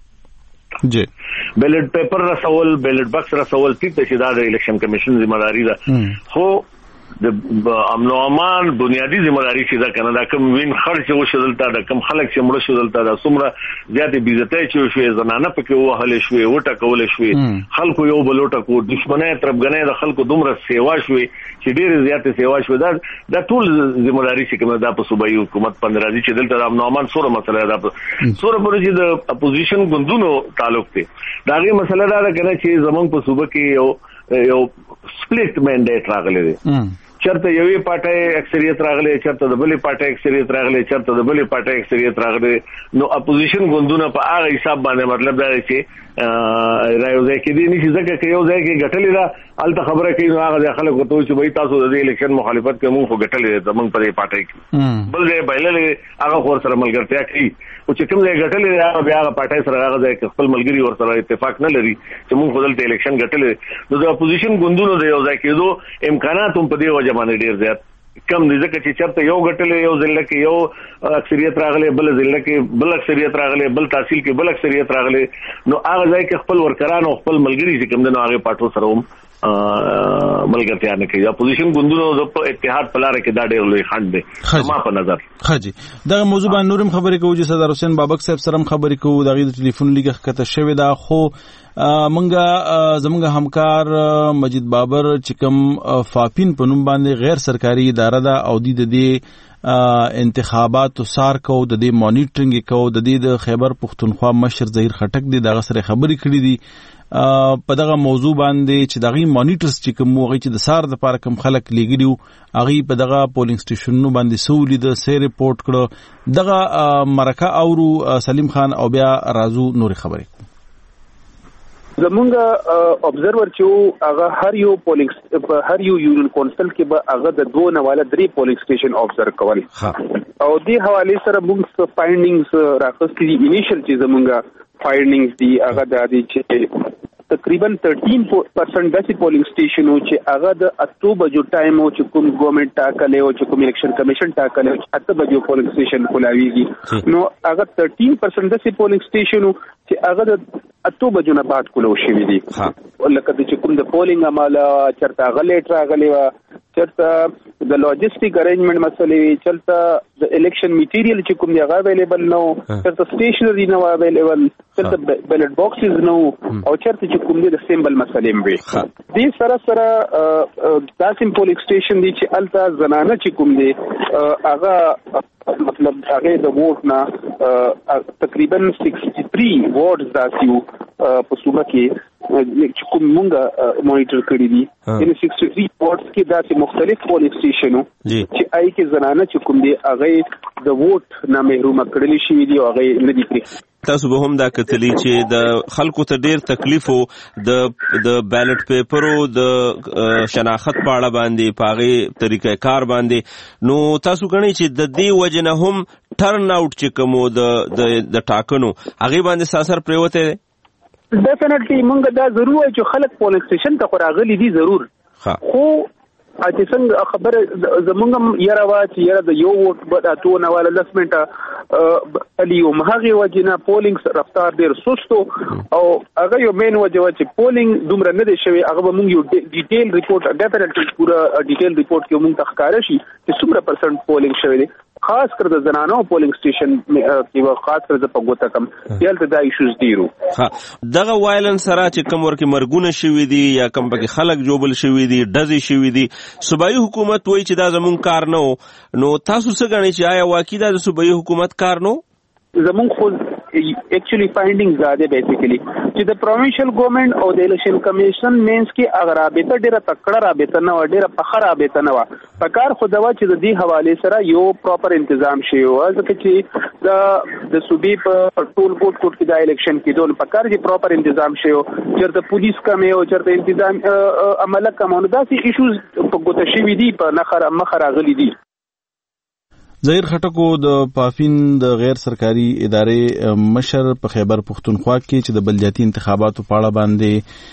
جی بیلټ پیپر رسول بیلټ باکس رسول چې دا د الیکشن کمیشن ذمہداري ده خو د امن او امان بنیادی ذمہداري چې دا کنه دا کوم وین خرچ وشول تا دا کوم خلک چې مړ شول تا دا څومره زیاتې بیزتۍ چې شوې زنانه پکې وهلې شوې وټه کولې شوې خلکو یو بلوټه کو دښمنه طرفګنې د خلکو دومره سیوا شوې چې ډېر زیاتې سیوا شوې دا ټول ذمہداري چې کومه دا په صوبایي حکومت باندې راځي چې دلته امن او امان سوره مسله ده سوره پر چې د اپوزیشن ګوندونو تعلق دی دا غي مسله دا کنه چې زمونږ په صوبه کې یو سپلیټ منډیټ راغلی دی چرته یوې پټه اکثریت راغلی چرته د بلې پټه اکثریت راغلی چرته د بلې پټه اکثریت راغلی نو اپوزیشن ګوندونه په هغه حساب باندې مطلب دا چې رايوځي کې دي نشي ځکه چې یو ځای کې غټلې دا الته خبره کوي نو هغه خلک ورته چې وای تاسو د الیکشن مخالفت کوي موږ غټلې زمونږ په پارټي کې بل ځای بایللې هغه خور سره ملګرتیا کوي او چې کوم ځای غټلې هغه بیا هغه پارټي سره هغه ځای کې خپل ملګری ور سره اتفاق نه لري چې موږ خپل الیکشن غټلې نو د اپوزیشن ګوندونو د یو ځای کېدو امکانات هم په دې وجه باندې ډیر زیات کم دي ځکه چې چرته یو غټلې یو ځل کې یو اکثریت راغله بل ځل کې بل اکثریت راغله بل تحصیل کې بل اکثریت راغله نو هغه ځای کې خپل ورکران او خپل ملګری چې کوم دنو هغه پټو سره هم ملګرتیا نه کوي اپوزیشن ګوندونو د اتحاد په لار کې دا ډېر لوی خنډ دی ما په نظر خاجي دا موضوع باندې نورم خبرې کوو چې صدر حسین بابک صاحب سره خبرې کوو د ټلیفون لیګه کته شوی دا خو زمونږ همکار مجید بابر چې کوم فاپین په نوم باندې غیر سرکاري اداره ده او د دې انتخابات سار کو د دې مانیټرینګ کو د دې د خیبر پختونخوا مشر ظهیر خټک دی دغه سره خبرې کړې دي په دغه موضوع باندې چې دغه مانیټرز چې کوم وغه چې د سار د لپاره کوم خلک لګیو هغه په دغه پولینګ سټیشنونو باندې سولې د سې ریپورت کړو دغه مرکه اورو سلیم خان او بیا رازو نور خبرې زمونږ ابزرور چې هغه هر یو یونین کونسل کې به هغه د 2 نه والا 3 پولینګ سټیشن ابزرو کول او دې حواله سره موږ فایندینګز راخستې دي انیشل چې زمونږ فایندینګز دي هغه د دې چې تقریبا 13% داسې پولینګ سټیشنو چې هغه د 8 بجو ټایم او چې کوم ګورنمنت ټاکلې او چې کوم الیکشن کمیشن ټاکلې او 8 بجو پولینګ سټیشن کولاویږي نو هغه 13% داسې پولینګ سټیشنو چې هغه د 8 بجو نه بعد کولو شوی دي لکه چې کوم د پولینګ عمله چرته غلیټ راغلی و چرته د لوجستیک ارینجمنت مسلې چرته د الیکشن میټیریل چې کوم دی هغه اویلیبل نو چرته سټیشنری نو اویلیبل چرته بیلټ باکسز نو او چرته چې کوم دی د سیمبل مسلې مې دې سره داسې پولینګ سټیشن دی چې الته زنانه چې کوم دی هغه مطلب هغه د ووټ نه تقریبا 63 وارډز داسیو په صوبه کې چې کوم مونږ مانیټر کړی دي یعنی 63 وارډز کې داسې مختلف پولینګ سټیشنو چې آی کې زنانه چې کوم دی هغه د ووټ نه محروم کړل شي دي او هغه نه دي کړی تاسو به هم دا کتلی چې د خلکو ته ډیر تکلیف او د بیلټ پیپرو د شناخت په اړه باندې پاغه طریقې کار باندې نو تاسو غنئ چې د دې وجنه هم ټرن اوټ چې کوم د ټاکنو هغه باندې ساسر پریوته ډیفینټلی مونږ دا ضرور چې خلک پولینګ سټیشن ته راغلي دي ضرور خو چې څنګه خبره زمونږ یاره وا چې یاره د یو ووټ به اتو نه والا لسمنټه الیو مهغه وجنه پولینګ رفتار ډیر سستو او هغه یو مین وجه چې پولینګ دومره نه دی شوی هغه مونږ یو ډیټیل ریپورت ډیفینټلی پورا ډیټیل ریپورت کې مونږ تخکار شي چې څومره پرسنټ پولینګ شوی دی خاص کر د زنانو پولینګ سټیشن کې خاص کر د پګوتا کم یالته دا ایشوز دیرو دغه وایلنس سره چې کوم ورکه مرګونه شوی دي یا کوم پکې خلک جوبل شوی دي ډزې شوی دي صوبایي حکومت وایي چې دا زمون کار نه نو تاسو څه غنئ چې آیا واقعي دا صوبایي حکومت کار نه زمون خو actually findings زاده بیسیکلی چې د پروینشل ګورنمنت او د الیکشن کمیشن مینس کې اگر رابطه ډیره تکړه رابطه نه و ډیره پخه رابطه نه و پکار خو دا چې د دې حواله سره یو پراپر تنظیم شي او ځکه چې د صوبې په ټول کوټ کې د الیکشن کې دول پکار چې پراپر تنظیم شي او چرته پولیس کمه او چرته تنظیم عمله کومه داسې ایشوز په ګوته شي دي په مخه راغلي دي ظهیر خټکو د پافین د غیر سرکاري ادارې مشر په خیبر پختونخوا کې چې د بلدیاتي انتخاباتو په اړه باندې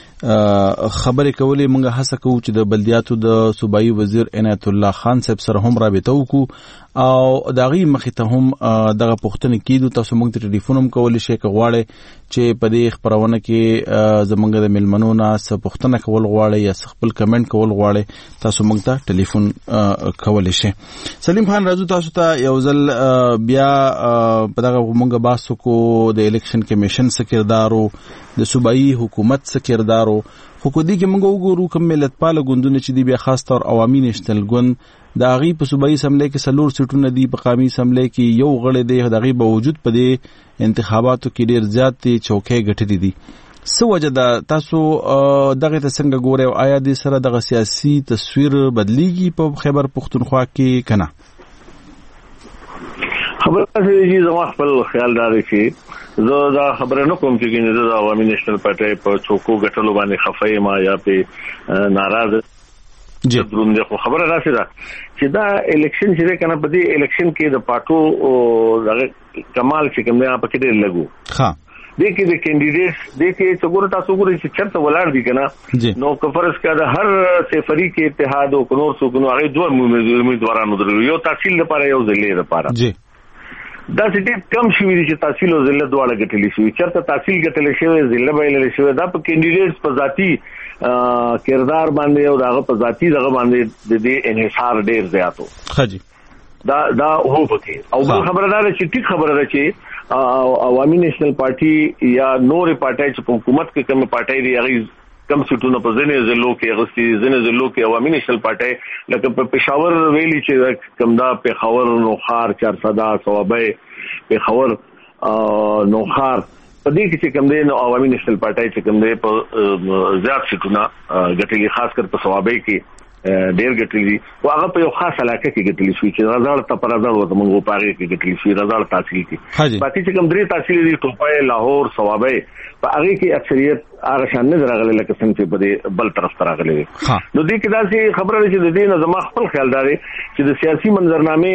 خبرې کولې موږ هڅه کوو چې د بلدیاتو د صوبایي وزیر عنایت الله خان صاحب سره هم رابطه وکړو او داغي مخې ته هم دغه پوښتنه کیدو تاسو موږ ته ټلیفون هم کولای شئ غواړئ چې په دې خبرونه کې زمونږ د ملمنو نه څه پوښتنه کول غواړئ یا خپل کمنټ کول غواړئ تاسو موږ ته ټلیفون کولای شئ سلیم خان راځو تاسو ته یو ځل بیا په دغه موږ باسو کو د الیکشن کمیشن سکردارو د صوبایي حکومت سکردارو خو کو دي کې موږ وګورو کوم ملتپال ګوندونه چې دی بیا خاص طور عوامي نشنل ګوند د هغې په صوبایي اسمبلی کې 4 سیټونه دي په قومي اسمبلی کې یو غړی دی د هغې باوجود په دې انتخاباتو کې ډېر زیات چوکۍ ګټلې دي څه وجه ده تاسو دغه ته څنګه ګورئ او آیا دې سره دغه سیاسي تصویر بدلیږي په خیبر پختونخوا کې کنه خبره چې زما خپل خیال داري چې زه دا خبره نه کوم چې د عوامي نېشنل پارټي په چوکو غټلو باندې خفای ما یا په ناراض درونده خو خبره راځي دا چې دا الیکشن چې کنه په دې الیکشن کې د پارټو د کمال چې کوم نه پکې ډېر لګو ها د کې د کینډیډیټس د کې څنګه تاسو ګورئ چې چرته ولر دي کنه نو کفرس کا د هر سفری کې اتحاد او نور څوک نو هغه دوه امیدوارانو درلو یو تحصیل لپاره یو ضلع لپاره جی دا چې کم شوی دي چې تحصیل او ضلع دواړه ګټلې شوی چرته تحصیل ګټلې شوی ضلع به شوی دا په کینډیډیټس په ذاتی کردار باندې او داغه په ذاتی دغه باندې د دې انحصار ډیر زیاتو خجی دا هو پکې او بل خبره ده چې ټیک خبره ده چې عوامي نېشنل پارټي یا نور پارټي چې په حکومت کې کوم پارټي دی هغه کم سټونه په ځینې ضلعو کې غوستي ځینې ضلعو کې عوامي نېشنل پارټي لکه په پېښور ویلي چې کم دا پېښور نوخار 400 صوابه پېښور نوخار په دې کې چې کوم دی نو عوامي نېشنل پارټي چې کوم دی په زیات سټونه ګټلي خاص کر په صوابه کې ډېر ګټلي او هغه په یو خاص علاقه کې ګټلي شوی چې رضاړ ته پر رضاړ وته موږ په هغه کې ګټلي شوی رضاړ تحصیل کې باقي چې کوم درې تحصیل دي ټوپای لاهور صوابه په هغه کې اکثریت هغه شان نه راغلي لکه څنګه چې په بل طرف ته راغلي نو دې کې دا چې خبره چې د دې نظام خپل خیال داري چې د سیاسي منظرنامه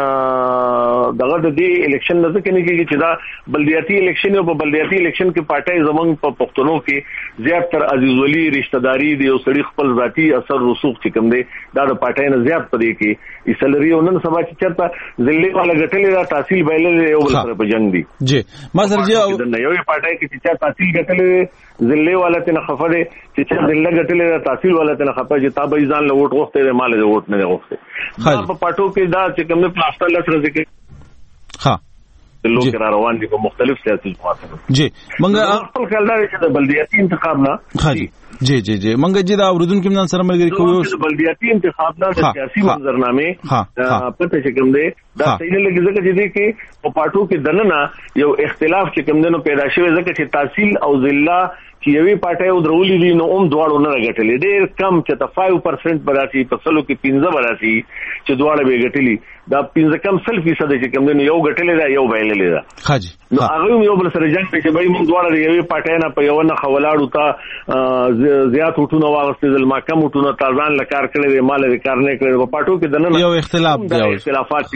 دغه د دې الیکشن نه ځکه نه کېږي چې دا بلدیاتي الیکشن او په بلدیاتي الیکشن کې پارټي زمنګ په پښتنو کې زیات تر عزیز ولی رشتہ داری دی او سړي خپل ذاتی اثر رسوخ چې کوم دی دا د پارټي نه زیات پدې کې ایسلري او نن سبا چې چرته ضلع والا غټلې دا تحصیل بیللې یو بل سره په جنگ دی جی ما سر جی د یو پارټي کې چې تحصیل غټلې ضلع والا ته خفره چې چې ضلع غټلې تحصیل والا ته خفه چې تابع ځان له ووټ غوښته مال له ووټ نه غوښته دا په پټو کې دا چې کوم پلاستر لسره ذکر ها لوګ را روان دي په مختلف سیاسي جماعتونو جی منګه خپل خیال دی چې د بلدیاتي انتخاب نه جی جی جی منګه جی دا اوردونکو نن سره ملګری کوو چې بلدیاتي انتخاب نه د سیاسي منظرنامه پته چې کوم دی دا صحیح نه لګي ځکه چې کې په پټو کې دننه یو اختلاف چې کوم دنو پیدا شوی ځکه چې تحصیل او ضلع چې یوې پارټي او درولې دي نو دواړو نه غټلې ډېر کم چې ته 5% براسي په سلو کې 15 براسي چې دواړه به غټلې دا 15 کم 100% چې کوم دی یو غټلې دا یو بیللې دا حاجی نو هغه یو بل سره جنگ چې به موږ دواړه یوې پارټي نه په یو نه خولاړو ته زیات وټونه واغستل ما کم وټونه تازان لکار کړي مال دې کار نه کړي په پټو کې دنه یو اختلاف دی اختلافات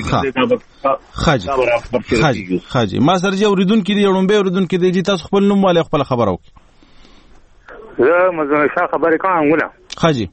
چې حاجی ما سره یو ریدون کې یوړم به ریدون کې دی تاسو خپل نوم والے خپل خبرو زه مزونه شاه خبرې کوم غوړه خاجي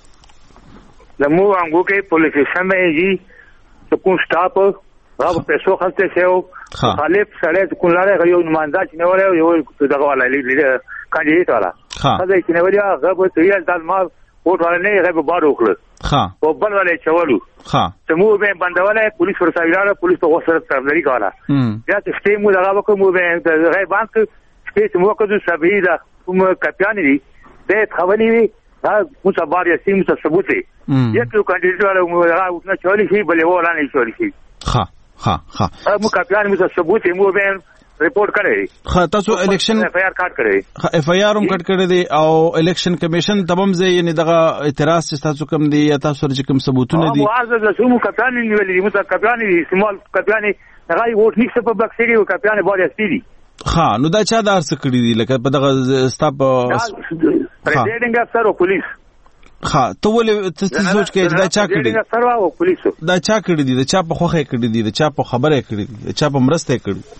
لمو انګو کې پولیس سمېږي چې کوم سټاپ راو پیسو خلته شو خالف سره کولاره غيو نمانځه چې نو له یو دغه والا لیدل کاندیدټ والا هغه چې نو له هغه په تیل دال ما وټ والا نه هغه بار وکړ ها او بل والا چولو ها ته مو به بندواله پولیس ورساویاله پولیس په وسره ترلري کوله یا چې سټیم دغه وکړو مو به دغه بانک سپیس مو کوم سبیدا کوم کپیان دي د خولي دا مصبار یا سیم څه ثبوت دی یو کاندیدټ والا مو هغه نه چولې شي بلې ولا نه چولې شي ها ها ها مو کپیان مو څه ثبوت مو به ریپورت کړی خا تاسو الیکشن اف آی آر کارت کړی اف آی آر هم کټ کړی دی او الیکشن کمیشن تبم زه یعنی دغه اعتراض چې تاسو کوم دی یا تاسو سره کوم ثبوتونه دي معارضه د سمو کپیان نیولې مو کپیان استعمال کپیان هغه ووټ نیکس په بکسری او کپیان باندې استری ها نو دا چا دار څه کړی دی لکه په دغه ستاپ پریزیډنګ افسر او پولیس ها ته ولې ته سوچ کې دا چا کړی دی افسر او پولیس دا چا کړی دی دا چا په خوخه کړی دی دا چا په خبره کړی دی دا چا په مرسته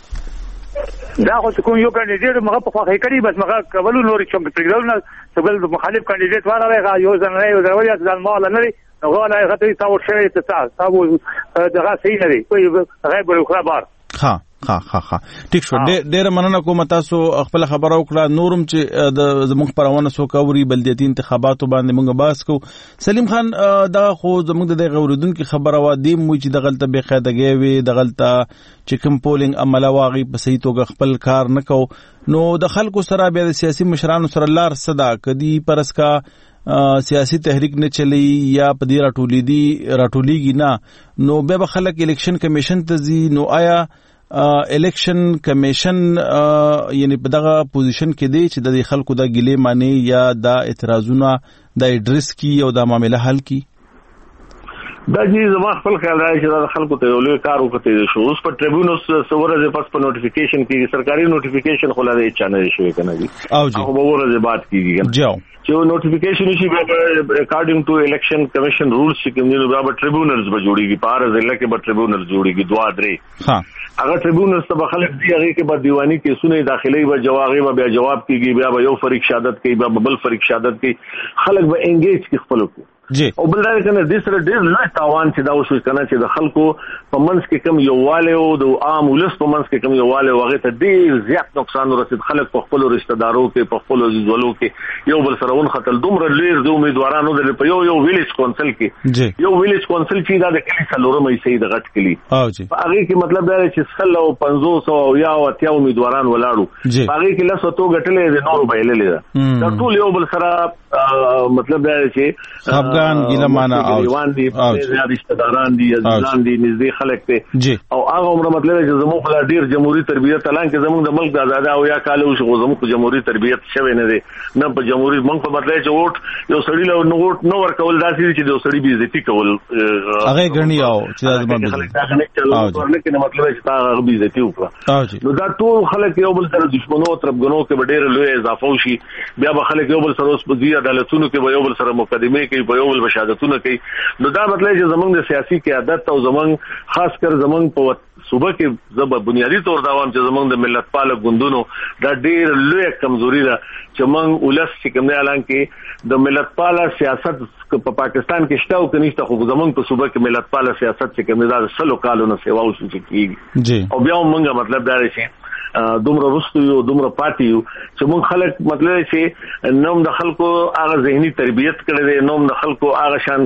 کړی دا خو کوم یو کاندیدټ مغه په خوخه کړی بس مغه کولو نور چم پرګلونه سبل مخالف کاندیدټ واره یو ځل نه یو ضروري ځل مال نه لري نو غواړي هغه ته تاسو شوی ته تاسو دغه صحیح نه دی کوئی غیب له خبر ها ها ها ها ټیک شو ډېر مننه کوم تاسو خپل خبرو کړه نورم چې د زموږ پرونه سو کوري بلدیاتي انتخاباتو باندې موږ باس کو سلیم خان دا خو زموږ د غوریدونکو خبره و دی مو چې د غلطه به قاعدګي وي د غلطه چې کوم پولینګ عمله واغي په صحیح توګه خپل کار نکو نو د خلکو سره بیا د سیاسي مشرانو سره لار صدا کدي پرس کا سیاسی تحریک نه چلی یا په دې راټولېږي نه نو به خلک الیکشن کمیشن ته زی نو آیا الیکشن کمیشن یعنی په دغه پوزیشن کې دی چې د خلکو د ګیلې معنی یا د اعتراضونه د ایډریس کی او د معاملې حل کی دا جی زما خپل خیال راځي چې دا خلکو ته یو لوی کار وکړي شو. اوس په ټریبیونلز سورزه پس په نوټیفیکیشن کې سرکاري نوټیفیکیشن خو لاره چانه شوی کنه جی او به ورځ بعد کیږي جاو چې نوټیفیکیشن شي به اکارډینګ ټو الیکشن کمیشن رولز چې کوم دي به ټریبیونلز به جوړیږي په هر ضلع کې به ټریبیونلز جوړیږي 2-3 ها هغه ټریبیونلز ته خلک دی هغه کې به دیوانی کیسونه داخلي به جواب جواب کیږي بیا به یو فریق شهادت کوي بیا بل فریق شهادت کوي خلک به انګیج کی خپل کو جی او بل دا کنه د سره ډیر لوی تاوان چې دا وشو کنه چې د خلکو په منځ کې کم یوواله او د عام ولس په منځ کې کم یوواله وغه ته ډیر زیات نقصان ورسید. خلک په خپل رشتہ دارو کې په خپل عزیزولو کې یو بل سره ون خطر دومره لیر د امیدوارانو د په یو ویلیج کونسل کې یو ویلیج کونسل چې دا د کلی سلورم ایسي د غټ کلی او جی هغه کې مطلب دا چې 500 یا 80 امیدواران ولاړو هغه کې لاسو تو غټلې د نور بیللې دا ټول یو بل سره مطلب دا چې افغان ګلمانه او دي رشتہ داران دي عزیزان دي نږدې خلک ته او هغه عمر مطلب چې زموږ خلا ډیر جمهوریت تربیت اعلان کې زموږ د ملک د آزاد او یا کال او شغو زموږ جمهوریت تربیت شوی نه دي نه په جمهوریت مونږ په مطلب چې ووټ یو سړی له ووټ نو ورکول داسې چې یو سړی بي عزتي کول هغه غني او چې زموږ خلک دا نه چلو ورنه مطلب چې هغه بي عزتي وکړه نو دا ټول خلک یو بل سره دښمنو تربګنو کې ډیر لوی اضافه وشي بیا به خلک یو بل سره اوس په دې عدالتونو کې یو بل سره مقدمه کوي په یو بل بشادتونه کوي. نو دا مطلب چې زمونږ د سیاسي قیادت او زمونږ خاص کر زمونږ په صوبه کې زب بنیادی طور دا وام چې زمونږ د ملت پال غوندونو دا ډیر لوی کمزوري ده چې موږ ولس چې کوم اعلان کې د ملت پال سیاست په پاکستان کې شته او کنيشته خو زمونږ په صوبه کې ملت پال سیاست چې کوم دا سلو کالونو سیوا وشو کیږي جی او بیا موږ مطلب دا راشي دومره رستو یو دومره پاتې یو چې مونږ خلک مطلب چې نوم د خلکو هغه ذهني تربیت کړي دي نوم د خلکو هغه شان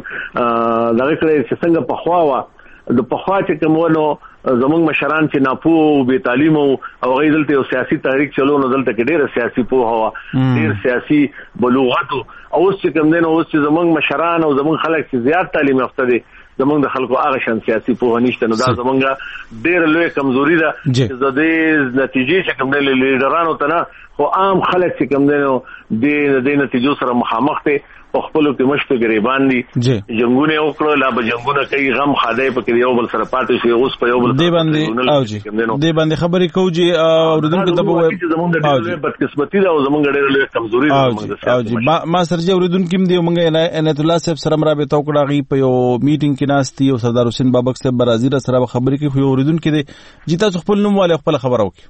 دغه کړي چې څنګه په خوا وا د په خوا چې کومونو زمونږ مشران چې ناپو بے تعلیم او غیر دلته یو سیاسي تحریک چلو نو دلته کې ډېر سیاسي پوهه هوا ډېر سیاسي بلوغت او اوس چې کوم دین اوس چې زمونږ مشران او زمونږ خلک چې زیات تعلیم یافته دي زمونږ د خلکو هغه شان سیاسي پوهه نشته نو دا زمونږ ډېر لوی کمزوري ده چې د دې نتیجې چې کوم دي لیډرانو ته نه خو عام خلک چې کوم دي د نتیجو سره مخامخ دي په خپل کې مشته غریبان دي جنگونه وکړه لا به جنگونه کوي غم خدای په کې یو بل سره پاتې شي اوس په یو بل دی باندې او جی دی باندې خبرې کوجی اوریدونکو ته به او جی بدقسمتي ده او زمونږ ډېر لوی کمزوري ده او جی ما سرجه اوریدونکو کې دی مونږه عنایت الله صاحب سره مرابطه وکړه غي په یو میټینګ کې ناستي او سردار حسین بابک صاحب برازیل سره خبرې کوي خو اوریدونکو کې دی جیتا خپل نوم والے خپل خبرو کوي.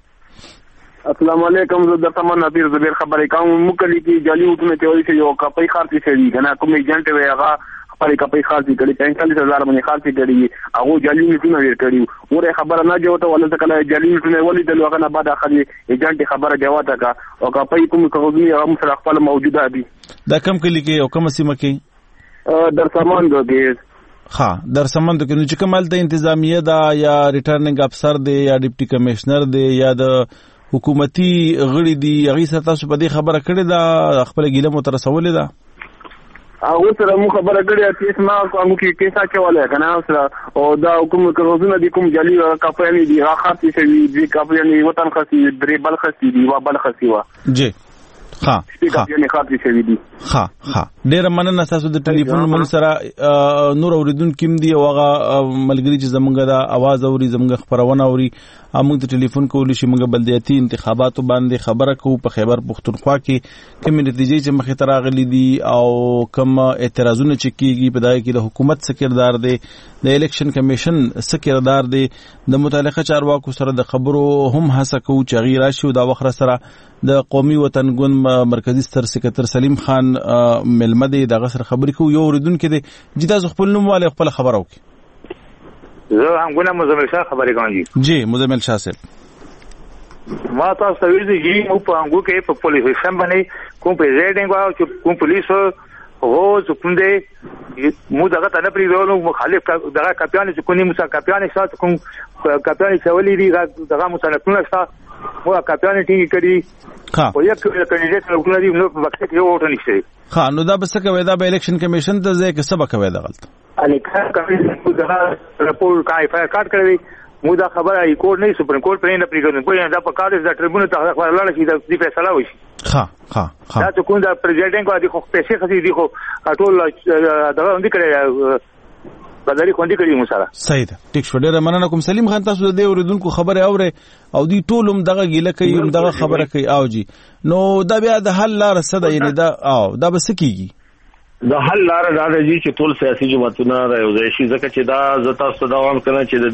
السلام علیکم زه تمنا نبیر زبیر خبرې کوم مکلی کی جعلی وټونه ته وایي چې یو کپي خارتي شي کنه کوم ایجنټ وي هغه خپل کپي خارتي کړي 45000 باندې خارتي کړي هغه جعلی وټونه ور کړي وره خبره نه جوړه ولته کله جعلی وټونه ولې د لوغه نه بعد اخلي ایجنټ خبره جواب کا او کپي کوم کومي هم سره خپل موجوده دي دا کم کلی کې او کوم سیمه کې در سامان کې ها در سمند کې نو چې کومل د انتظامیه دا یا ریټرننګ افسر دی یا ډیپټي کمشنر دی یا د حکومتي غړي دي هغه سره تاسو په دې خبره کړې ده خپل ګیله مو تر رسولې ده او سره مو خبره کړې چې اسما کوم کې کیسه چواله کنه سره او دا حکومت کوزونه دي کوم جالي کاپیانی دي راخاتي شوی دي کاپیانی وطن خسي درې بل خسي دي وا بل خسي وا جی ها کاپیانی خاطري شوی دي ها ډېر مننه تاسو د ټلیفون مون سره نور اوریدونکو دي او هغه ملګری چې زمونږ د आवाज اوري زمونږ خبرونه اوري موږ ته ټلیفون کولی شي موږ بلدیاتي انتخاباتو باندې خبره کوو په خیبر پختونخوا کې کوم نتیجې چې مخې ته راغلي دي او کوم اعتراضونه چې کیږي په دای کې د حکومت څخه کردار دی د الیکشن کمیشن څخه کردار دی د متعلقه چارواکو سره د خبرو هم هڅه کوو چې غیر راشي او دا وخت سره د قومي وطن ګوند مرکزی ستر سکرټر سلیم خان ملمدي د غسر خبرې کوو یو اوریدونکو دی چې تاسو خپل نوم والے خپل خبرو کوي. زه همګونه مزمل شاه خبرې کوم جی مزمل شاه صاحب ما تاسو ته ویل دي مو په انګو کې په پولیس سم باندې کوم پریزیډنټ او چې کوم پولیس هو کوم دې مو دغه ته نه پریږدو مخالف دغه کاپیان چې کوم موسی کاپیان شاته کوم کاپیان چولې دي دغه مصالحتونه شته مو کاپیان ټینګ کړي ها او یو کینډیډیټ لوګونه دي نو په وخت کې یو وټ نشي ها نو دا بس کوي دا به الیکشن کمیشن ته ځکه څه بکوي دا غلط अनि کمیشن دغه رپورټ کای فایر کارت کړی مو دا خبره ای کوډ نه سپریم کورټ پرې نه پریږدي کوی دا په کار د ټریبیونل ته خبر لاله شي د فیصله وشي ها دا ته کوم دا پریزیډنټ کو دي خو پیسې خسي دي خو ټول دغه اندې کړی بدري خوندې کړی مو سره. صحیح ده. ټیک شو. ډېر مننه کوم سلیم خان، تاسو د اوریدونکو خبره اورئ او دوی ټول هم دغه ګیله کوي، هم دغه خبره کوي. او جی نو دا بیا د حل لار څه ده؟ یعنی دا به څه کیږي؟ د حل لار دا ده چې ټول سیاسي جماعتونه راوځي شي، ځکه چې دا زتا ستاسو دا وام کنه چې د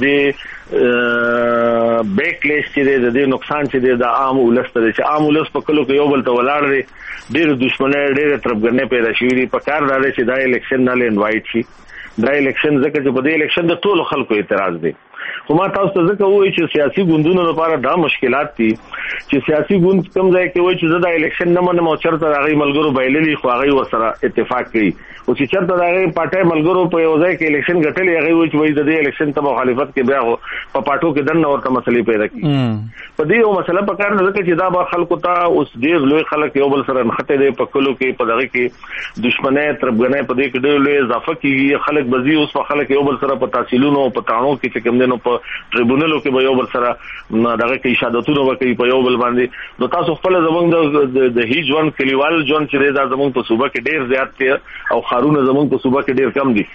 دې بیک لیست چې د دې نقصان چې د عام ولس ته چې عام ولس په کلو کې یو بل ته ولاړ دي، ډېر دښمنۍ ډېر طرفګنۍ پیدا شوې دي. په کار دا دی چې دا الیکشن نه انوایټ شي. دا الیکشن ځکه چې په دې الیکشن د ټولو خلکو اعتراض دی. خو ما تاسو ته ځکه وایي چې سیاسي ګوندونو لپاره دا مشکلات دي چې سیاسي ګوند کوم ځای کې وایي چې زه دا الیکشن نه منم او چېرته د هغوی ملګرو بایللي خو هغوی ورسره اتفاق کوي، او چې چېرته د هغوی پارټۍ ملګرو په یو ځای کې الیکشن ګټلي هغوی وایي چې وایي د دې الیکشن ته مخالفت کې بیا په پارټو کې دننه ورته مسلې پیدا کړي. په دې یو مسله په کار نه ځکه چې دا به خلکو ته اوس ډېر لوی خلک یو بل سره نښتې دی، په کلو کې په دغه کې دښمنۍ طرفګنۍ په دې کې ډېر لوی اضافه کېږي. خلک به ځي اوس په خلک یو بل سره په تحصیلونو په تاڼو کې چې کوم دی نو په ټریبونلو کې به یو بل سره دغه کې شهادتونه وکړي په یو بل باندې. نو تاسو خپل زمونږ د هیڅ ژوند کلیوال ژوند چې دا زمونږ په صوبه کې ډېر زیات دی او ښارونه زمونږ په صوبه کې ډېر کم دي.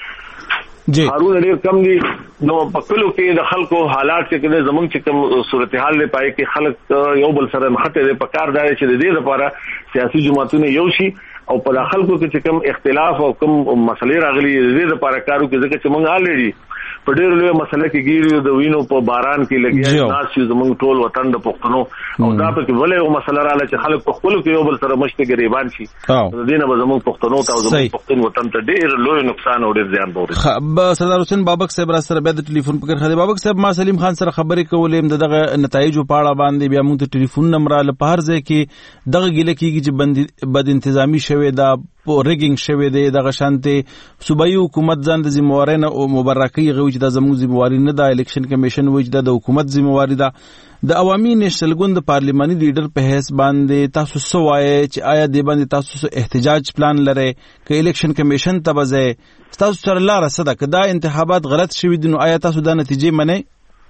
ښارونه ډېر کم دي. نو په کلو کې د خلکو حالات چې زمونږ چې کوم صورتحال دی پای کې خلک یو بل سره مخته دي. په کار دا چې د دې لپاره سیاسي جماعتونه یو شي او په خلکو کې چې کوم اختلاف او کوم مسلې راغلي د دې لپاره کارو کې، ځکه چې موږ آلریډي په ډېر لوی مسله کې ګیرو د وینو په باران کې لګیا ناس چې زموږ ټول وطن د پښتنو او دا په کې ولې یو مسله رااله چې خلک په خپل کې یو بل سره مشته ګریبان شي. د دې نه به زموږ پښتنو ته او زموږ پښتون وطن ته ډېر لوی نقصان او ډېر زیان به ورسي. سردار حسین بابک صاحب را سره بیا د ټلیفون په کار خدي. بابک صاحب ما سلیم خان سره خبرې کولې دغه نتایجو په اړه باندې، بیا موږ ته ټلیفون نمبر له په هر ځای کې دغه ګیله کېږي چې بد انتظامی شوی دا ریګینګ شوی دی، دغه شانته صوبایي حکومت ځان د ذمہواری نه مبرکي غوي چې دا زموږ ذمہواری نه ده، الیکشن کمیشن وایي چې دا د حکومت ذمہواری ده. د عوامي نېشنل ګوند پارلیماني لیډر په حیث باندې تاسو څه وایي چې آیا دې باندې تاسو احتجاج پلان لرئ که الیکشن کمیشن ته به ځئ؟ تاسو سره لاره څه ده؟ که دا انتخابات غلط شوي دي نو آیا تاسو دا نتیجې منئ؟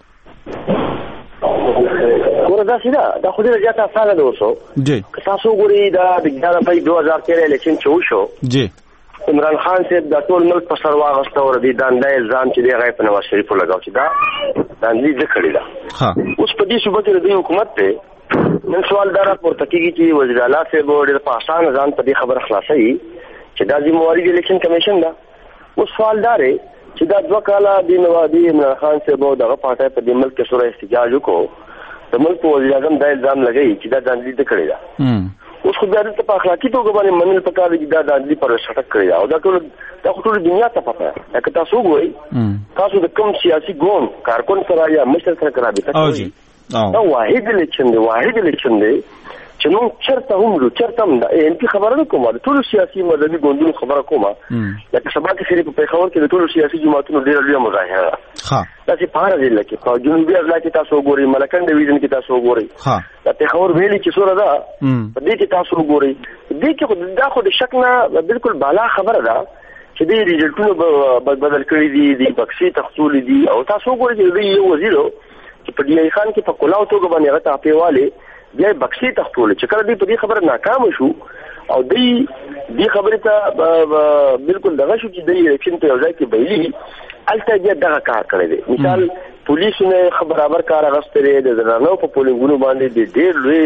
دا سیده دا خو ډېره زیاته اسانه ده. اوسو که تاسو وګورئ دا د 2013 الیکشن چې وشو، عمران خان صاحب دا ټول ملک په سر واغسته او د دانده الزام چې دی هغه په نواز شریف لګاو چې دا داندلي ده کړې ده. اوس په دې صوبه کې د حکومت ته نن سوال دا راپورته کېږي چې وزیر اعلی صاحب ډېر په اسانه ځان په دې خبره خلاصوي چې دا ذمہواری د الیکشن کمیشن ده. اوس سوال دا دی چې دا 2 کاله د عمران خان صاحب او دغه پارټۍ په دې ملک کې سره احتجاج وکړو، د ملک وزیر اعظم دا الزام لګوي چې دا داندلي ده کړې ده. اوس خو دا په اخلاقي توګه باندې منل پکار دي چې دا داندلي پر شټک کړی دا او دا ټول دنیا ته پته ده. که تاسو وګورئ تاسو د کوم سیاسي ګوند کارکون سره یا مشر سره رابطه کوئ، دا واحد الیکشن دی چې موږ چېرته هم لرو، چېرته هم انتي خبره نه کومه، د ټولو سیاسي مذهبي ګوندونو خبره کومه. لکه سبا کې په پېښور کې د ټولو سیاسي جماعتونو ډېره لویه مظاهره ده. داسې په هره ضلع کې په جنوبي اضلاع کې تاسو وګورئ، ملکنډ ډویژن کې تاسو وګورئ، د پېښور ویلي چې څومره ده په دې کې تاسو وګورئ. دې کې دا خو د شک نه بالکل بالا خبره ده چې دې ریزلټونه بدل کړي دي، د بکسي تخصولي دي. او تاسو وګورئ چې یو وزیر چې په ډي خان کې په کلاو توګه باندې هغه تاپېواله بیا بکسي تخصول چې کله دې په دې خبره ناکام شو او دې خبرې ته بالکل دغه شو چې د الیکشن په ځای کې بېلي الته بیا دغه کار کړی دی. مثال پولیسونه برابر کار اغستره د زنانو په پولینګونو باندې ډېر لوی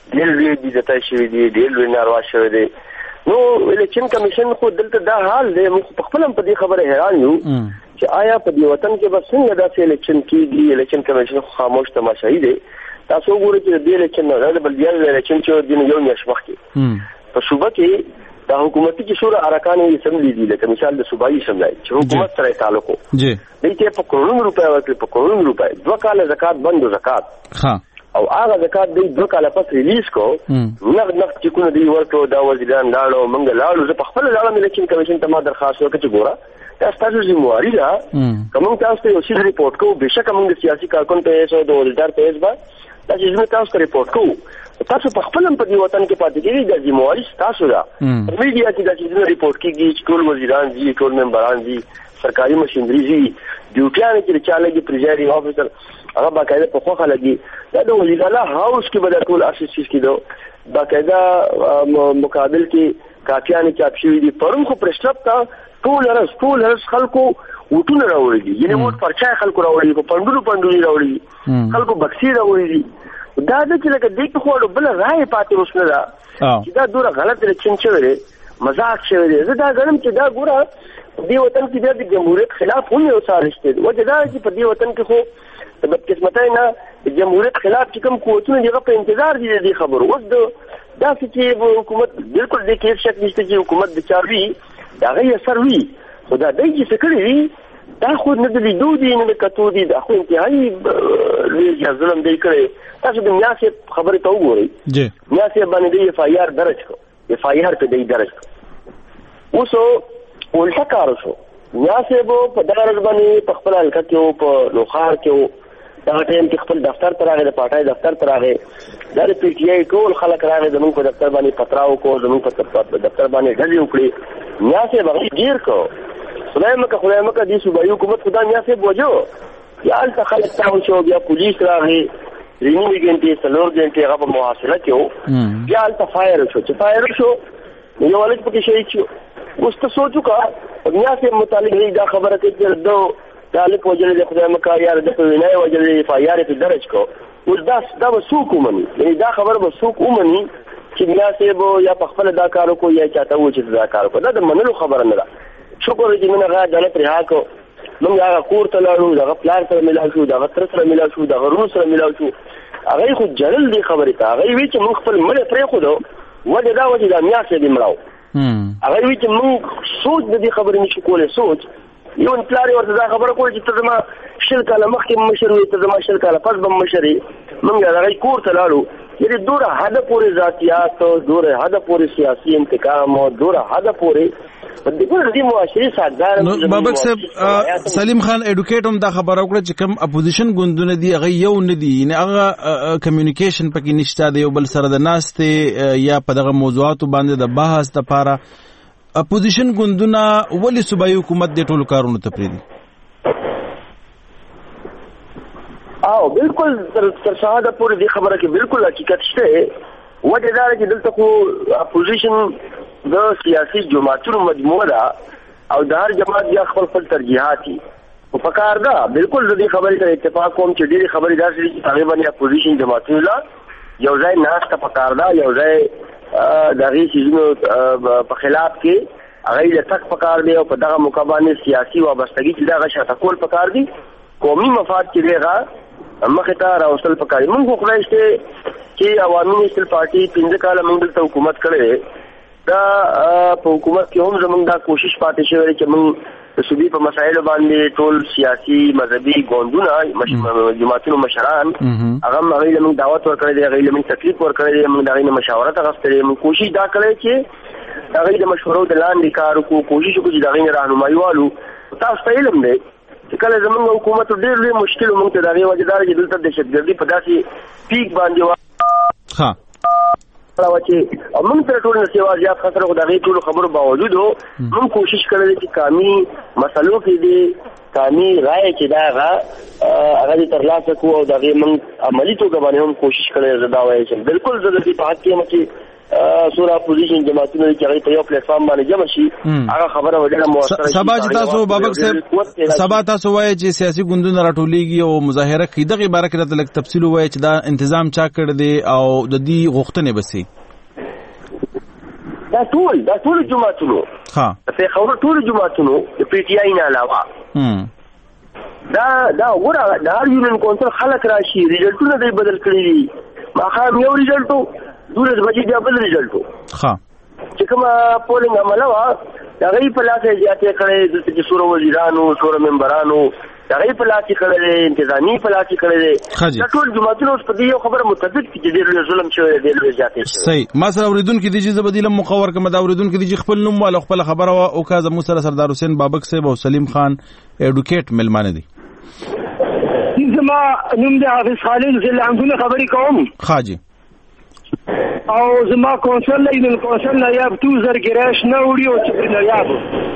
دي ځای شوی دی، ډېر لوی ناروا شوی دی. نو الیکشن کمیشن خو دلته دا حال دی، موږ په خپل هم په دې خبره حیران یو چې آیا په دې وطن کې به څنګه داسې الیکشن کېږي. الیکشن کمیشن خاموش تماشایي دی. تاسو وګورئ چې د الیکشن نه د بلدیانو الیکشن چې د یو میاشت مخکې په صوبه کې د حکومتي چې شورا ارکان یې اسمبلی دي، لکه مثال د صوبایي اسمبلی چې حکومت سره تعلق وو، دوی ته په کروڑونو روپۍ ورکړي، په کروڑونو روپۍ 2 کاله زکات بند زکات او هغه زکات دوی 2 کاله پس ریلیز کو نغد چې کوم دی ورکو دا وزیران لاړو منګ لاړو. زه په خپل ځان الیکشن کمیشن ته ما درخواست وکړ چې ګوره دا ستاسو ذمہواری ده، کوم تاسو ته یو څه ریپورت کوو، بهشکه موږ د سیاسي کارکون په هیڅ او د ولدار په هیڅ دا چې موږ تاسو ته ریپورت کوو، تاسو په خپل په دې وطن کې پاتې کېږئ، د ذمہواری تاسو ده. میډیا کې دا چې ریپورت کېږي چې ټول وزیران دي، ټول ممبران دي، سرکاري مشینری دي، ډیوټیانو کې چاله کې پریزایډینګ افیسر هغه باقاعده په خوخه لګي. دا د وزیر اعلی هاوس کې به ټول اساسیس کې دو باقاعده مقابل کې کاپیانې چاپ شوي دي. پرون خو پرېشلپ تا ټول هرڅ خلکو وټونه راوړي دي یعنی وټ پرچا خلکو راوړي په پندونو راوړي خلکو بکسي راوړي دا د چې لکه دې خو بل راي پاتې وسنه دا چې دا دوره غلط لچن شوی مزاق شوی دی زه دا غواړم چې دا ګوره دې وطن کې د جمهوریت خلاف هم یو سازش دی وجه دا چې په دې وطن کې خو د بدقسمتۍ نه د جمهوریت خلاف چې کوم قوتونه دي په انتظار دي د خبرو اوس دا چې حکومت بالکل د کې شک نشته چې حکومت د چاروي دا غي اثر وی خدا دای چې څه کړی دا خو نه د لیدو دي نه کتو دي دا خو انتهایی لوی ظلم دی کړی تاسو د میاسه خبرې ته وګورئ جی میاسه باندې دی اف آی آر درج کړ اف آی آر ته دی درج کړ اوسو ولټه کار شو میاسه بو په درج باندې په خپل حلقه کې په لوخار کې دا ټیم کې خپل دفتر ته راغی د پټای دفتر ته راغی دا د پی ټی آی ټول خلک راغی زموږ په دفتر باندې پتراو کو زموږ په دفتر باندې ډلې وکړي میاسه باندې ډیر کو خدای مکه دې صوبایي حکومت خدای میاسه بوجو یا ال خلک تاو شو بیا پولیس راغی رینی ګنټي سلور ګنټي هغه په محاصره کې بیا ال فایر شو چې فایر شو یو ولک پکې شي چې اوس ته سوچو کا میاسه متعلق دا خبره کوي چې دو طالب وجل د خدای مکه یار د وینای وجل د فایر په درج کو اوس دا وسوق ومني یعنی دا خبر وسوق ومني چې میاسه بو یا په خپل دا کارو کو یا چاته و چې دا کار کو دا د منلو خبره نه ده شکر دې موږ غا عدالت رها کو موږ هغه کور ته لاړو دغه پلان سره ملاو شو دغه تر سره ملاو شو دغه روس سره ملاو شو هغه خو جلل دی خبره ته هغه وی چې موږ خپل مړ پرې خو دو وجه دا میاسه دې ملاو هغه وی چې موږ سوچ دې خبرې نشو کولای سوچ یو پلان ورته دا خبره کوي چې ته زما شل کاله مخکې مشر وي ته زما شل کاله پس به مشر موږ هغه کور ته لاړو یعنی دوره حد پورې ذاتيات دوره حد پورې سیاسي انتقام او دوره حد پورې بابک صاحب سلیم خان ایډوکیټ هم دا خبره وکړه چې کوم اپوزیشن ګوندونه دي هغه یو نه دي نه هغه کمیونیکیشن پکې نشته دی یو بل سره د ناستې یا په دغه موضوعاتو باندې د بحث لپاره اپوزیشن ګوندونه ولې صوبایي حکومت د ټولو کارونو ته پریدي او بالکل تر شاهده پورې دې خبره کې بالکل حقیقت شته وجه دا چې دلته خو اپوزیشن د سیاسي جماعتونو مجموعه ده او د هر جماعت بیا خپل ترجیحات دي او پکار ده بالکل د دې خبرې ته اتفاق کوم چې ډېری خبرې داسې چې هغه باندې اپوزیشن جماعتونو لا یو ځای ناشته پکار ده یو ځای دغه چیزونو په خلاف کې هغه له تک پکار دی او په دغه مقابله سیاسي وابستګي چې دغه شاته کول پکار دي قومي مفاد کې دیغه مخه ته راوصل پکاري موږ خو خدای چې عوامي نېشنل پارټي 15 کال موږ ته حکومت کړي دا په حکومت کې هم زموږ دا کوشش پاتې شوی چې موږ د صوبې په مسایلو باندې ټول سیاسي مذهبي ګوندونه جماعتونو مشران هغه موږ دعوت ورکړی دی هغه موږ تکلیف ورکړی دی موږ دغه مشاورت غوښتلې موږ کوشش دا کړی چې هغه د مشورو د لاندې کار وکړو کوشش وکړو چې دغه راهنمایي والو تاسو ته علم دی چې کله زموږ حکومت ډېر لوی مشکل موږ ته دغه وجدار چې دلته دهشتګردي په داسې پیک باندې ها راوچې موږ تر ټولو سیوا زیات خطر خو دغه ټول خبرو باوجود موږ کوشش کړل چې قومي مسلو کې دي قومي رائے چې دا هغه ترلاسه کوو او دغه موږ عملی توګه باندې هم کوشش کړل زدا وایي چې بالکل ضروري په حق کې چې سورا اپوزیشن جماعتونو چې هغه په یو پلیټ فارم باندې جمع شي هغه خبره وړاندې موثره سبا چې تاسو بابک صاحب سبا تاسو وایي چې سیاسي ګوندونه راټولېږي او مظاهره کوي دغه باره کې راته لږ تفصیل وایي چې دا تنظیم چا کړی دی او د دې غوښتنې بسي دا ټول جماعتونو په خبره ټول جماعتونو د پی ټی آی نه علاوه دا وګوره د هر یونین کونسل خلک راشي ریزلټونه دی بدل کړی دي ماخام یو ریزلټو دولت بچی بیا بل ریزلټو چې کومه پولینګ عمله وه د هغې په لاس یې زیاتې کړی دلته چې سوره وزیرانو سوره ممبرانو د هغې په لاس یې کړی دی انتظامي په لاس یې کړی دی دا ټول جماعتونه اوس په دې یو خبره متفق دي چې ډېر لوی ظلم شوی دی ډېر لوی زیاتې شوی صحیح ما سره اورېدونکي دي چې زه به دې لم مقور کړم دا اورېدونکي دي چې خپل نوم والا خپله خبره وکړه زموږ سره سردار حسین بابک صاحب او سلیم خان ایډوکیټ مېلمانه دي زما نوم دی حافظ خالد زه له همدونه خبرې کوم خاجي او زما کونسل له ایمن کونسل نه یاب تو زرګریش نه وړي او چې نه یاب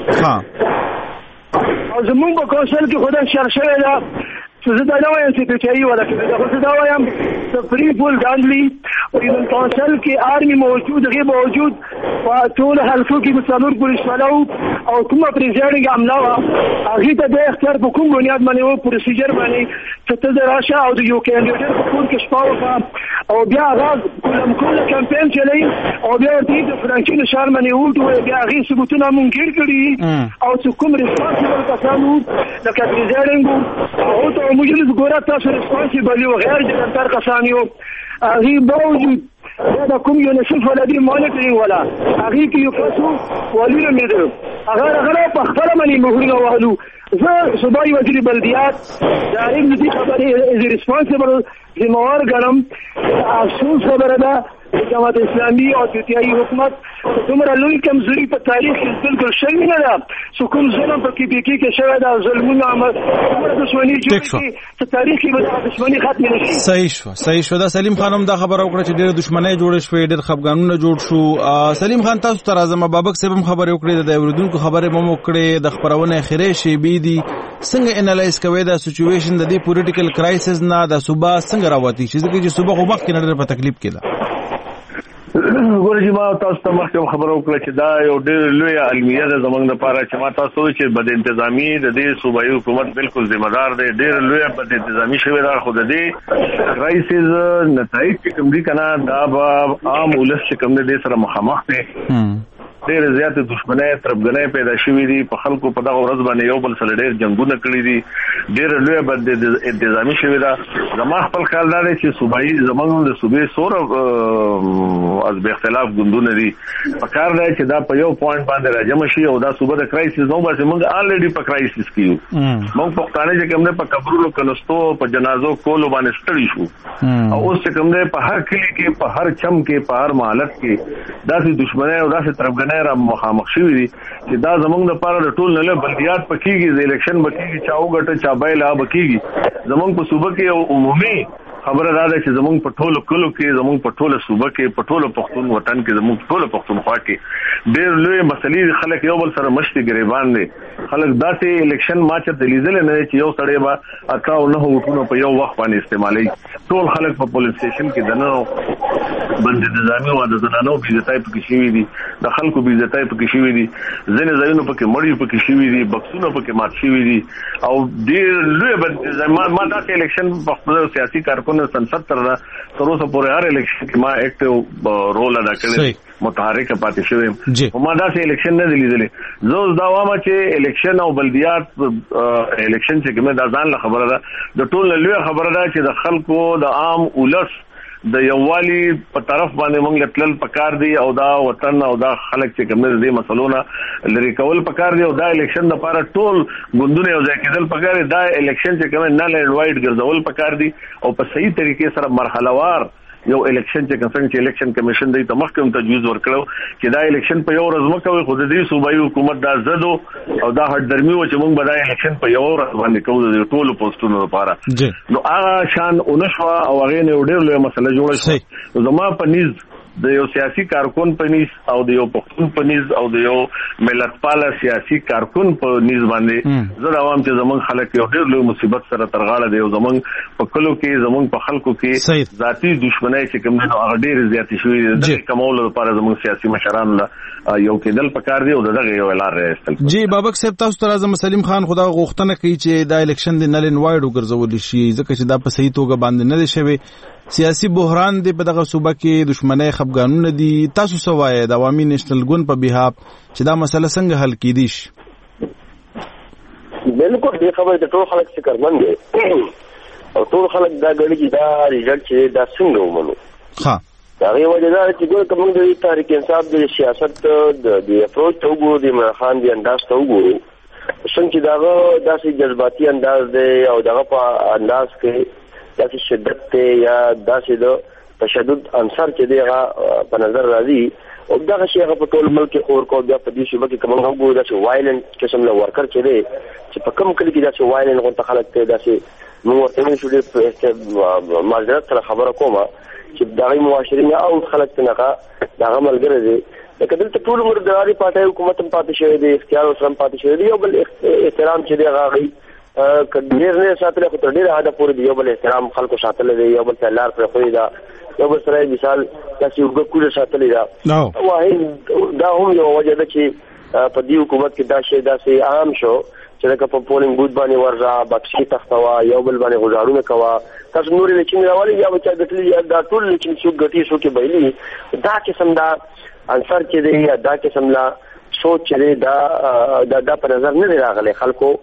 او زمون په کونسل کې خدای شرشوي دا چې زه دا نه وایم چې ته چي ولا چې زه دا وایم ته فری فول دانلی وإذا كونسل کې آرمي موجود غیر موجود ټول حلقو کې مسلور پولیس والو او کومه پریزایډینګ عمله وا هغه ته د اختیار په کوم بنیاد باندې او پروسیجر باندې ته د راشه او د یو کاندیدټ په کور کې شپاو او بیا هغه کوم کمپاین چلی او بیا د فرانکین شارمنی وټو بیا هغه ثبوتونه منکر کړي او کوم ریسپانسیبل کسانو لکه پریزایډینګ او ته موږ ګورا تاسو ریسپانسیبل یو غیر جنتر کسانیو هغه باوجود دا کوم یو نشف ولا دی مانیټرینګ ولا هغه کې یو تاسو ولینه مې هغه په خپل باندې مهرونه وهلو زه صوبایي وزیر بلدیات داریم دې خبرې از ریسپانسیبل ذمہوار ګڼم افسوس خبره ده جماعت اسلامي او تیایي حکومت دومره لوی کمزوري په تاریخ کې بالکل شوی نه ده څو کوم ظلم په کې کې شوی ده ظلمونه دومره دښمني جوړه چې تاریخ کې به دښمني ختم نه شي صحیح شو دا سلیم خانم دا خبره وکړه چې ډېر دښمنۍ جوړ شوې ډېر خپګانونه جوړ شو سلیم خان تاسو ته راځم بابک صاحب هم خبره وکړه د اوریدونکو خبره مو وکړه د خبرونه خیره شي بي دي څنګه انالایز کوي دا سچويشن د دې پولیټیکل کرایسس نه د صوبا څنګه راوتی چې صوبا خو وخت کې نه په تکلیف کې ده ګورې ما تاسو ته مخکې خبرو وکړه چې دا یو ډېر لوی علمیه ده زموږ لپاره چې ما تاسو چې بد انتظامی د دې صوبایي حکومت بالکل ذمہ دار دی ډېر لوی بد انتظامی شوی دا خو د دې کرایسس نتایج چې کوم دي کنه دا به عام ولس چې کوم دي سره مخامخ دي ډېر زیات دښمنۍ تربګنۍ پیدا شوې دي په خلکو په دغه ورځ باندې یو بل سره ډېر جنگونه کړي دي ډېر لوی بد انتظامی شوی دا زما خپل خیال دا دی چې صوبایي زموږ د صوبې سور از به اختلاف ګوندونه دي په کار دی چې دا په یو پوینټ باندې راجم شي او دا صوبه د کرایسس نو بس موږ الریډي په کرایسس کې یو موږ پښتانه چې کوم نه په قبرونو کنستو په جنازو کولو باندې ستړي شو او اوس چې کوم نه په هر کلی کې په هر چم کې په هر محلت کې داسې دښمنۍ او داسې تربګنۍ را مخامخ شوې دي چې دا زموږ لپاره د ټول نه بلدیات پکېږي د الیکشن بکېږي چا وګټه چا بایلا بکېږي زموږ په صوبه کې عمومي خبره دا ده چې زموږ په ټولو کلو کې زموږ په ټوله صوبه کې په ټولو پښتون وطن کې زموږ ټولو پښتونخوا کې ډېر لوی مسلې خلک یو بل سره مشتي ګریبان دي خلک داسې الیکشن ماچ ته لیدل نه چې یو سړی به اکا او نه وټونه په یو وخت باندې استعمالي ټول خلک په پولیس سټیشن کې دنه بند نظامی او د زنانو بیزتای پکې شوی دي د خلکو بیزتای پکې شوی دي ځنې ځایونو پکې مړی پکې شوی دي بکسونه پکې مات شوی دي او ډېر لوی ما دا الیکشن په خپل سیاسي کارکونو سنسد تر اوسه پورې هر الیکشن کې ما اکټیو رول ادا کړی متحرک پاتې شوی ما دا الیکشن نه لیدلې زه دا وایم چې الیکشن او بلدیات الیکشن چې کومه دا ځان له خبره ده د ټول لوی خبره ده چې د خلکو د عام ولس د یووالي په طرف باندې موږ لټل پکار دی او دا وطن او دا خلک چې کوم دې مسلونه لري کول پکار دی او دا الیکشن لپاره ټول ګوندونه یو ځای کېدل پکار دی دا الیکشن چې کوم نه لنډ وایډ ګرځول پکار دی او په صحیح طریقې سره مرحله وار یو الیکشن چې څنګه چې الیکشن کمیشن دی ته محکم تجویز ورکړو چې دا الیکشن په یو ورځ مکوې خو د دې صوبایي حکومت دا زدو او دا هټ درمي و چې موږ به دا الیکشن په یو ورځ باندې کوو د ټولو پوسټونو لپاره نو هغه شان اونښوا او هغه نه ډېر لوی مسله جوړه شوه زما په نیز د یو سیاسي کارکون په نیز او د یو پښتون په نیز او د یو ملتپاله سیاسي کارکون په نیز باندې زه دا وایم چې زمونږ خلک یو ډېر لوی مصیبت سره ترغاړه دی او زمونږ په کلو کې زمونږ په خلکو کې ذاتي دښمنۍ چې کوم نه هغه ډېر زیاتې شوې دي د کمولو لپاره زمونږ سیاسي مشران یو کېدل پکار دی او دغه یو لار راستل جی بابک صاحب تاسو ته راځم سلیم خان خدا غوښتنه کوي چې دا الیکشن د نلن وایډ وګرځول شي ځکه چې دا په صحیح توګه باندې نه دی شوی سیاسي بحران دی په دغه صوبه کې دښمنۍ خپګانونه دي تاسو سوایې د عوامي نېشنل ګوند په بیهاب چې دا مسله څنګه حل کیدی شي بالکل دې خبره د ټول خلک فکر مند دي او ټول خلک دا غړي چې دا ریزلټ چې دا څنګه ومنو ها دا یو وجه دا چې کوم د تاریخ انصاف د سیاست د اپروچ ته وګورو د خان دی انداز ته وګورو څنګه دا داسې جذباتي انداز دی او دغه په انداز کې داسې شدت ته یا داسې د تشدد عنصر چې دیغه په نظر راځي او دغه شی په ټول ملک اور کو بیا په دې شی کې کوم وګورو داسې وایلنت قسم له ورکر چې دی چې په کوم کلی کې داسې وایلنت غونډه خلک ته داسې نو ورته شو دې معذرت سره خبره کومه چې دغه معاشرین او خلک ته نه دغه ملګری دی لکه دلته ټول مرداري پاتې حکومت هم پاتې شوی دی اختیار سره پاتې شوی دی او بل احترام چې دی هغه ډیر نه ساتل خو تر ډیره حد پورې یو بل احترام خلکو ساتل دی، یو بل ته لار پر خوې دا، یو بل سره مثال تاسو وګورئ ساتل دا واهي دا هم یو وجه ده چې په دې حکومت کې دا شی داسې عام شو چې په پولینګ بوت باندې ورځه بکسي تختوا یو بل باندې غزارونه کوا تاسو نور لیکن راولي یا بچا دتلی دا ټول لیکن څو غټي شو کې بایلی دا قسم دا انصر چې دی دا قسم لا سوچ چې دا په نظر نه راغلي خلکو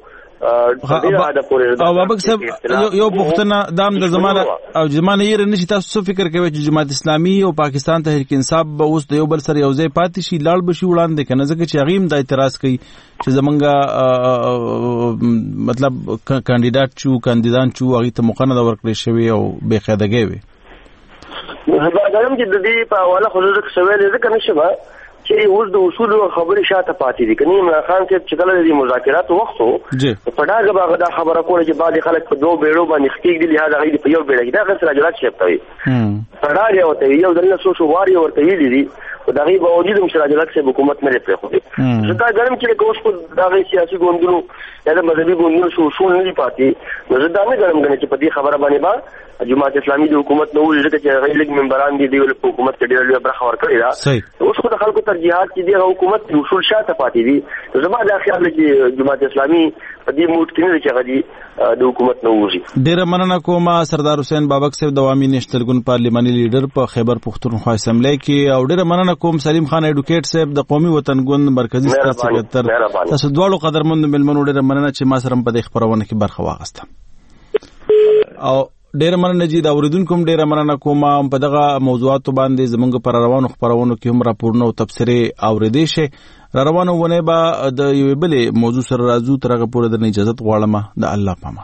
او بابک صاحب یو پښتنه دام د زمانه او زمانه یې نشي تاسو فکر کوي چې جماعت اسلامي او پاکستان تحریک انصاف به اوس د یو بل سره یو ځای پاتې شي لاړ بشي وړاندې کنه ځکه چې هغه د اعتراض کوي چې زمونږه مطلب کاندیدات چو کاندیدان چو هغه ته موقع نه ورکړي شوی او بے قاعدګي وي زبردم چې د دې په حواله خو زه سوال ذکر نشم چې اوس د اصول خبرې شاته پاتې دي کني عمران خان چې چکل دي مذاکرات وختو په داګه باغ دا خبره کوله چې بعد خلک په دوه بیړو باندې خټیګ دي لہذا غي په یو بیړه کې دا غسر اجرات شپتوي په داګه وته یو دنه سوشو واري ورته ویلي دي او دا غي باوجود مشر اجرات سے حکومت نه لري خو دي زدا ګرم چې کوم څه دا غي سیاسي ګوندونو یا مذهبي ګوندونو شو شو نه پاتې نو زدا نه ګرم غني چې په دې خبره باندې با جماعت اسلامي د حکومت نو ځکه چې غیر لیگ ممبران دي د حکومت کې ډېر لوی برخه ورکړي دا اوس خو د خلکو ترجیحات چې د حکومت د اصول شاته پاتې دي زما دا خیال چې جماعت اسلامي په دې موډ کې نه چې غدي د حکومت نو وځي. ډېر مننه کوم سردار حسین بابک صاحب د عوامي نېشنل ګوند پارلماني لیډر په خیبر پختونخوا اسمبلی کې او ډېر مننه کوم سلیم خان ایډوکیټ صاحب د قومي وطن ګوند مرکزی سکرټر تاسو دواړو قدرمن ملمنو ډېر مننه چې ما سره په دې خبرونه کې برخه واغسته او ډیر مننه جی دا اوریدونکو هم ډیر مننه کوم په دغه موضوعاتو باندې زمونږ پر روانو خبرونو کې هم راپورونه او تبصره اوریدې شي روانو ونه با د یو بلې موضوع سره راځو تر هغه پورې د اجازه غواړم د الله پامان.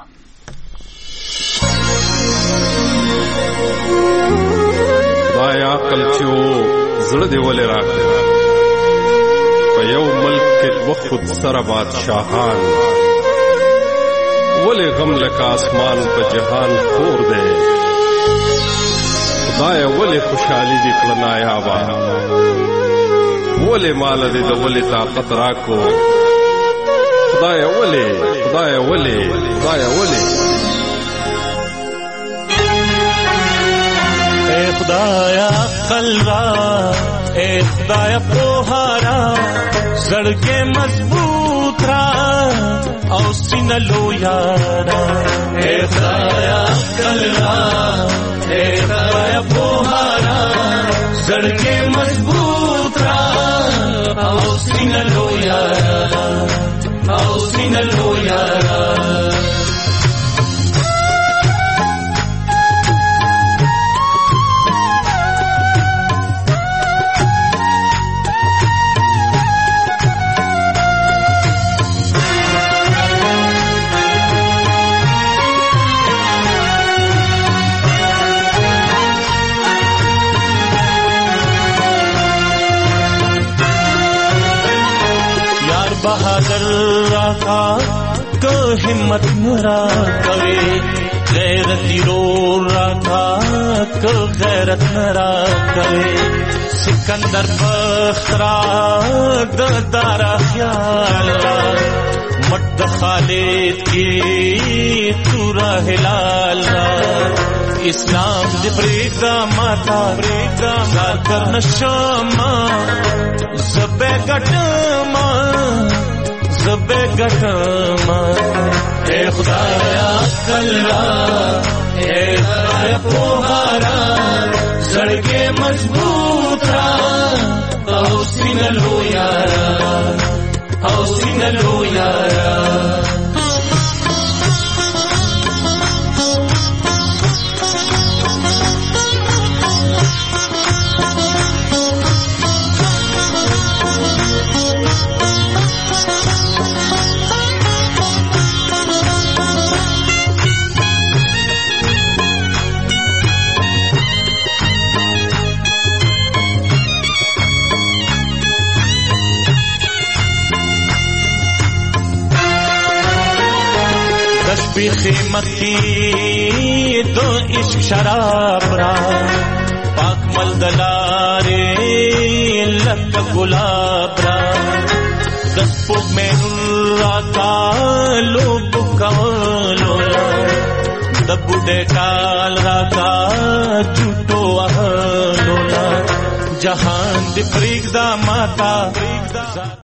دا عقل چې زړه دی ولې راکړه په یو ملک کې وخت سره بادشاہان ولې غم لکه اسمان په جهان خور دی خدای ولې خوشحالي دې کړه نایابه ولې مال دې د ولې طاقت راکو خدای ولې اے خدایا عقل را اے خدایا پوهارا زړګې مضبوط را او سینه لویارا اے خدایا عقل را اے خدایا پوهارا زړګې مضبوط را او سینه لویارا बहादुर राखा को हिम्मत नरा करे गैरती रो राखा को गैरत नरा करे सिकंदर बख्तरा दारा ख्याल मट खालिद की तूरा हिलाल इस्लाम दे प्रेगा माता प्रेगा कर नशमा ज़बे गटमा ए खुदाया कल्ला ए खुदाया पोहारा सड़के मजबूत रा हौसिन लो यारा खिमत की दो इश्क शराब रा पाक मलदलारे लक गुलाब रा दस पुग में राता लोग कवर د بوډه ټال راکا چوټو اهلونا جهان دې پرېږدا ماتا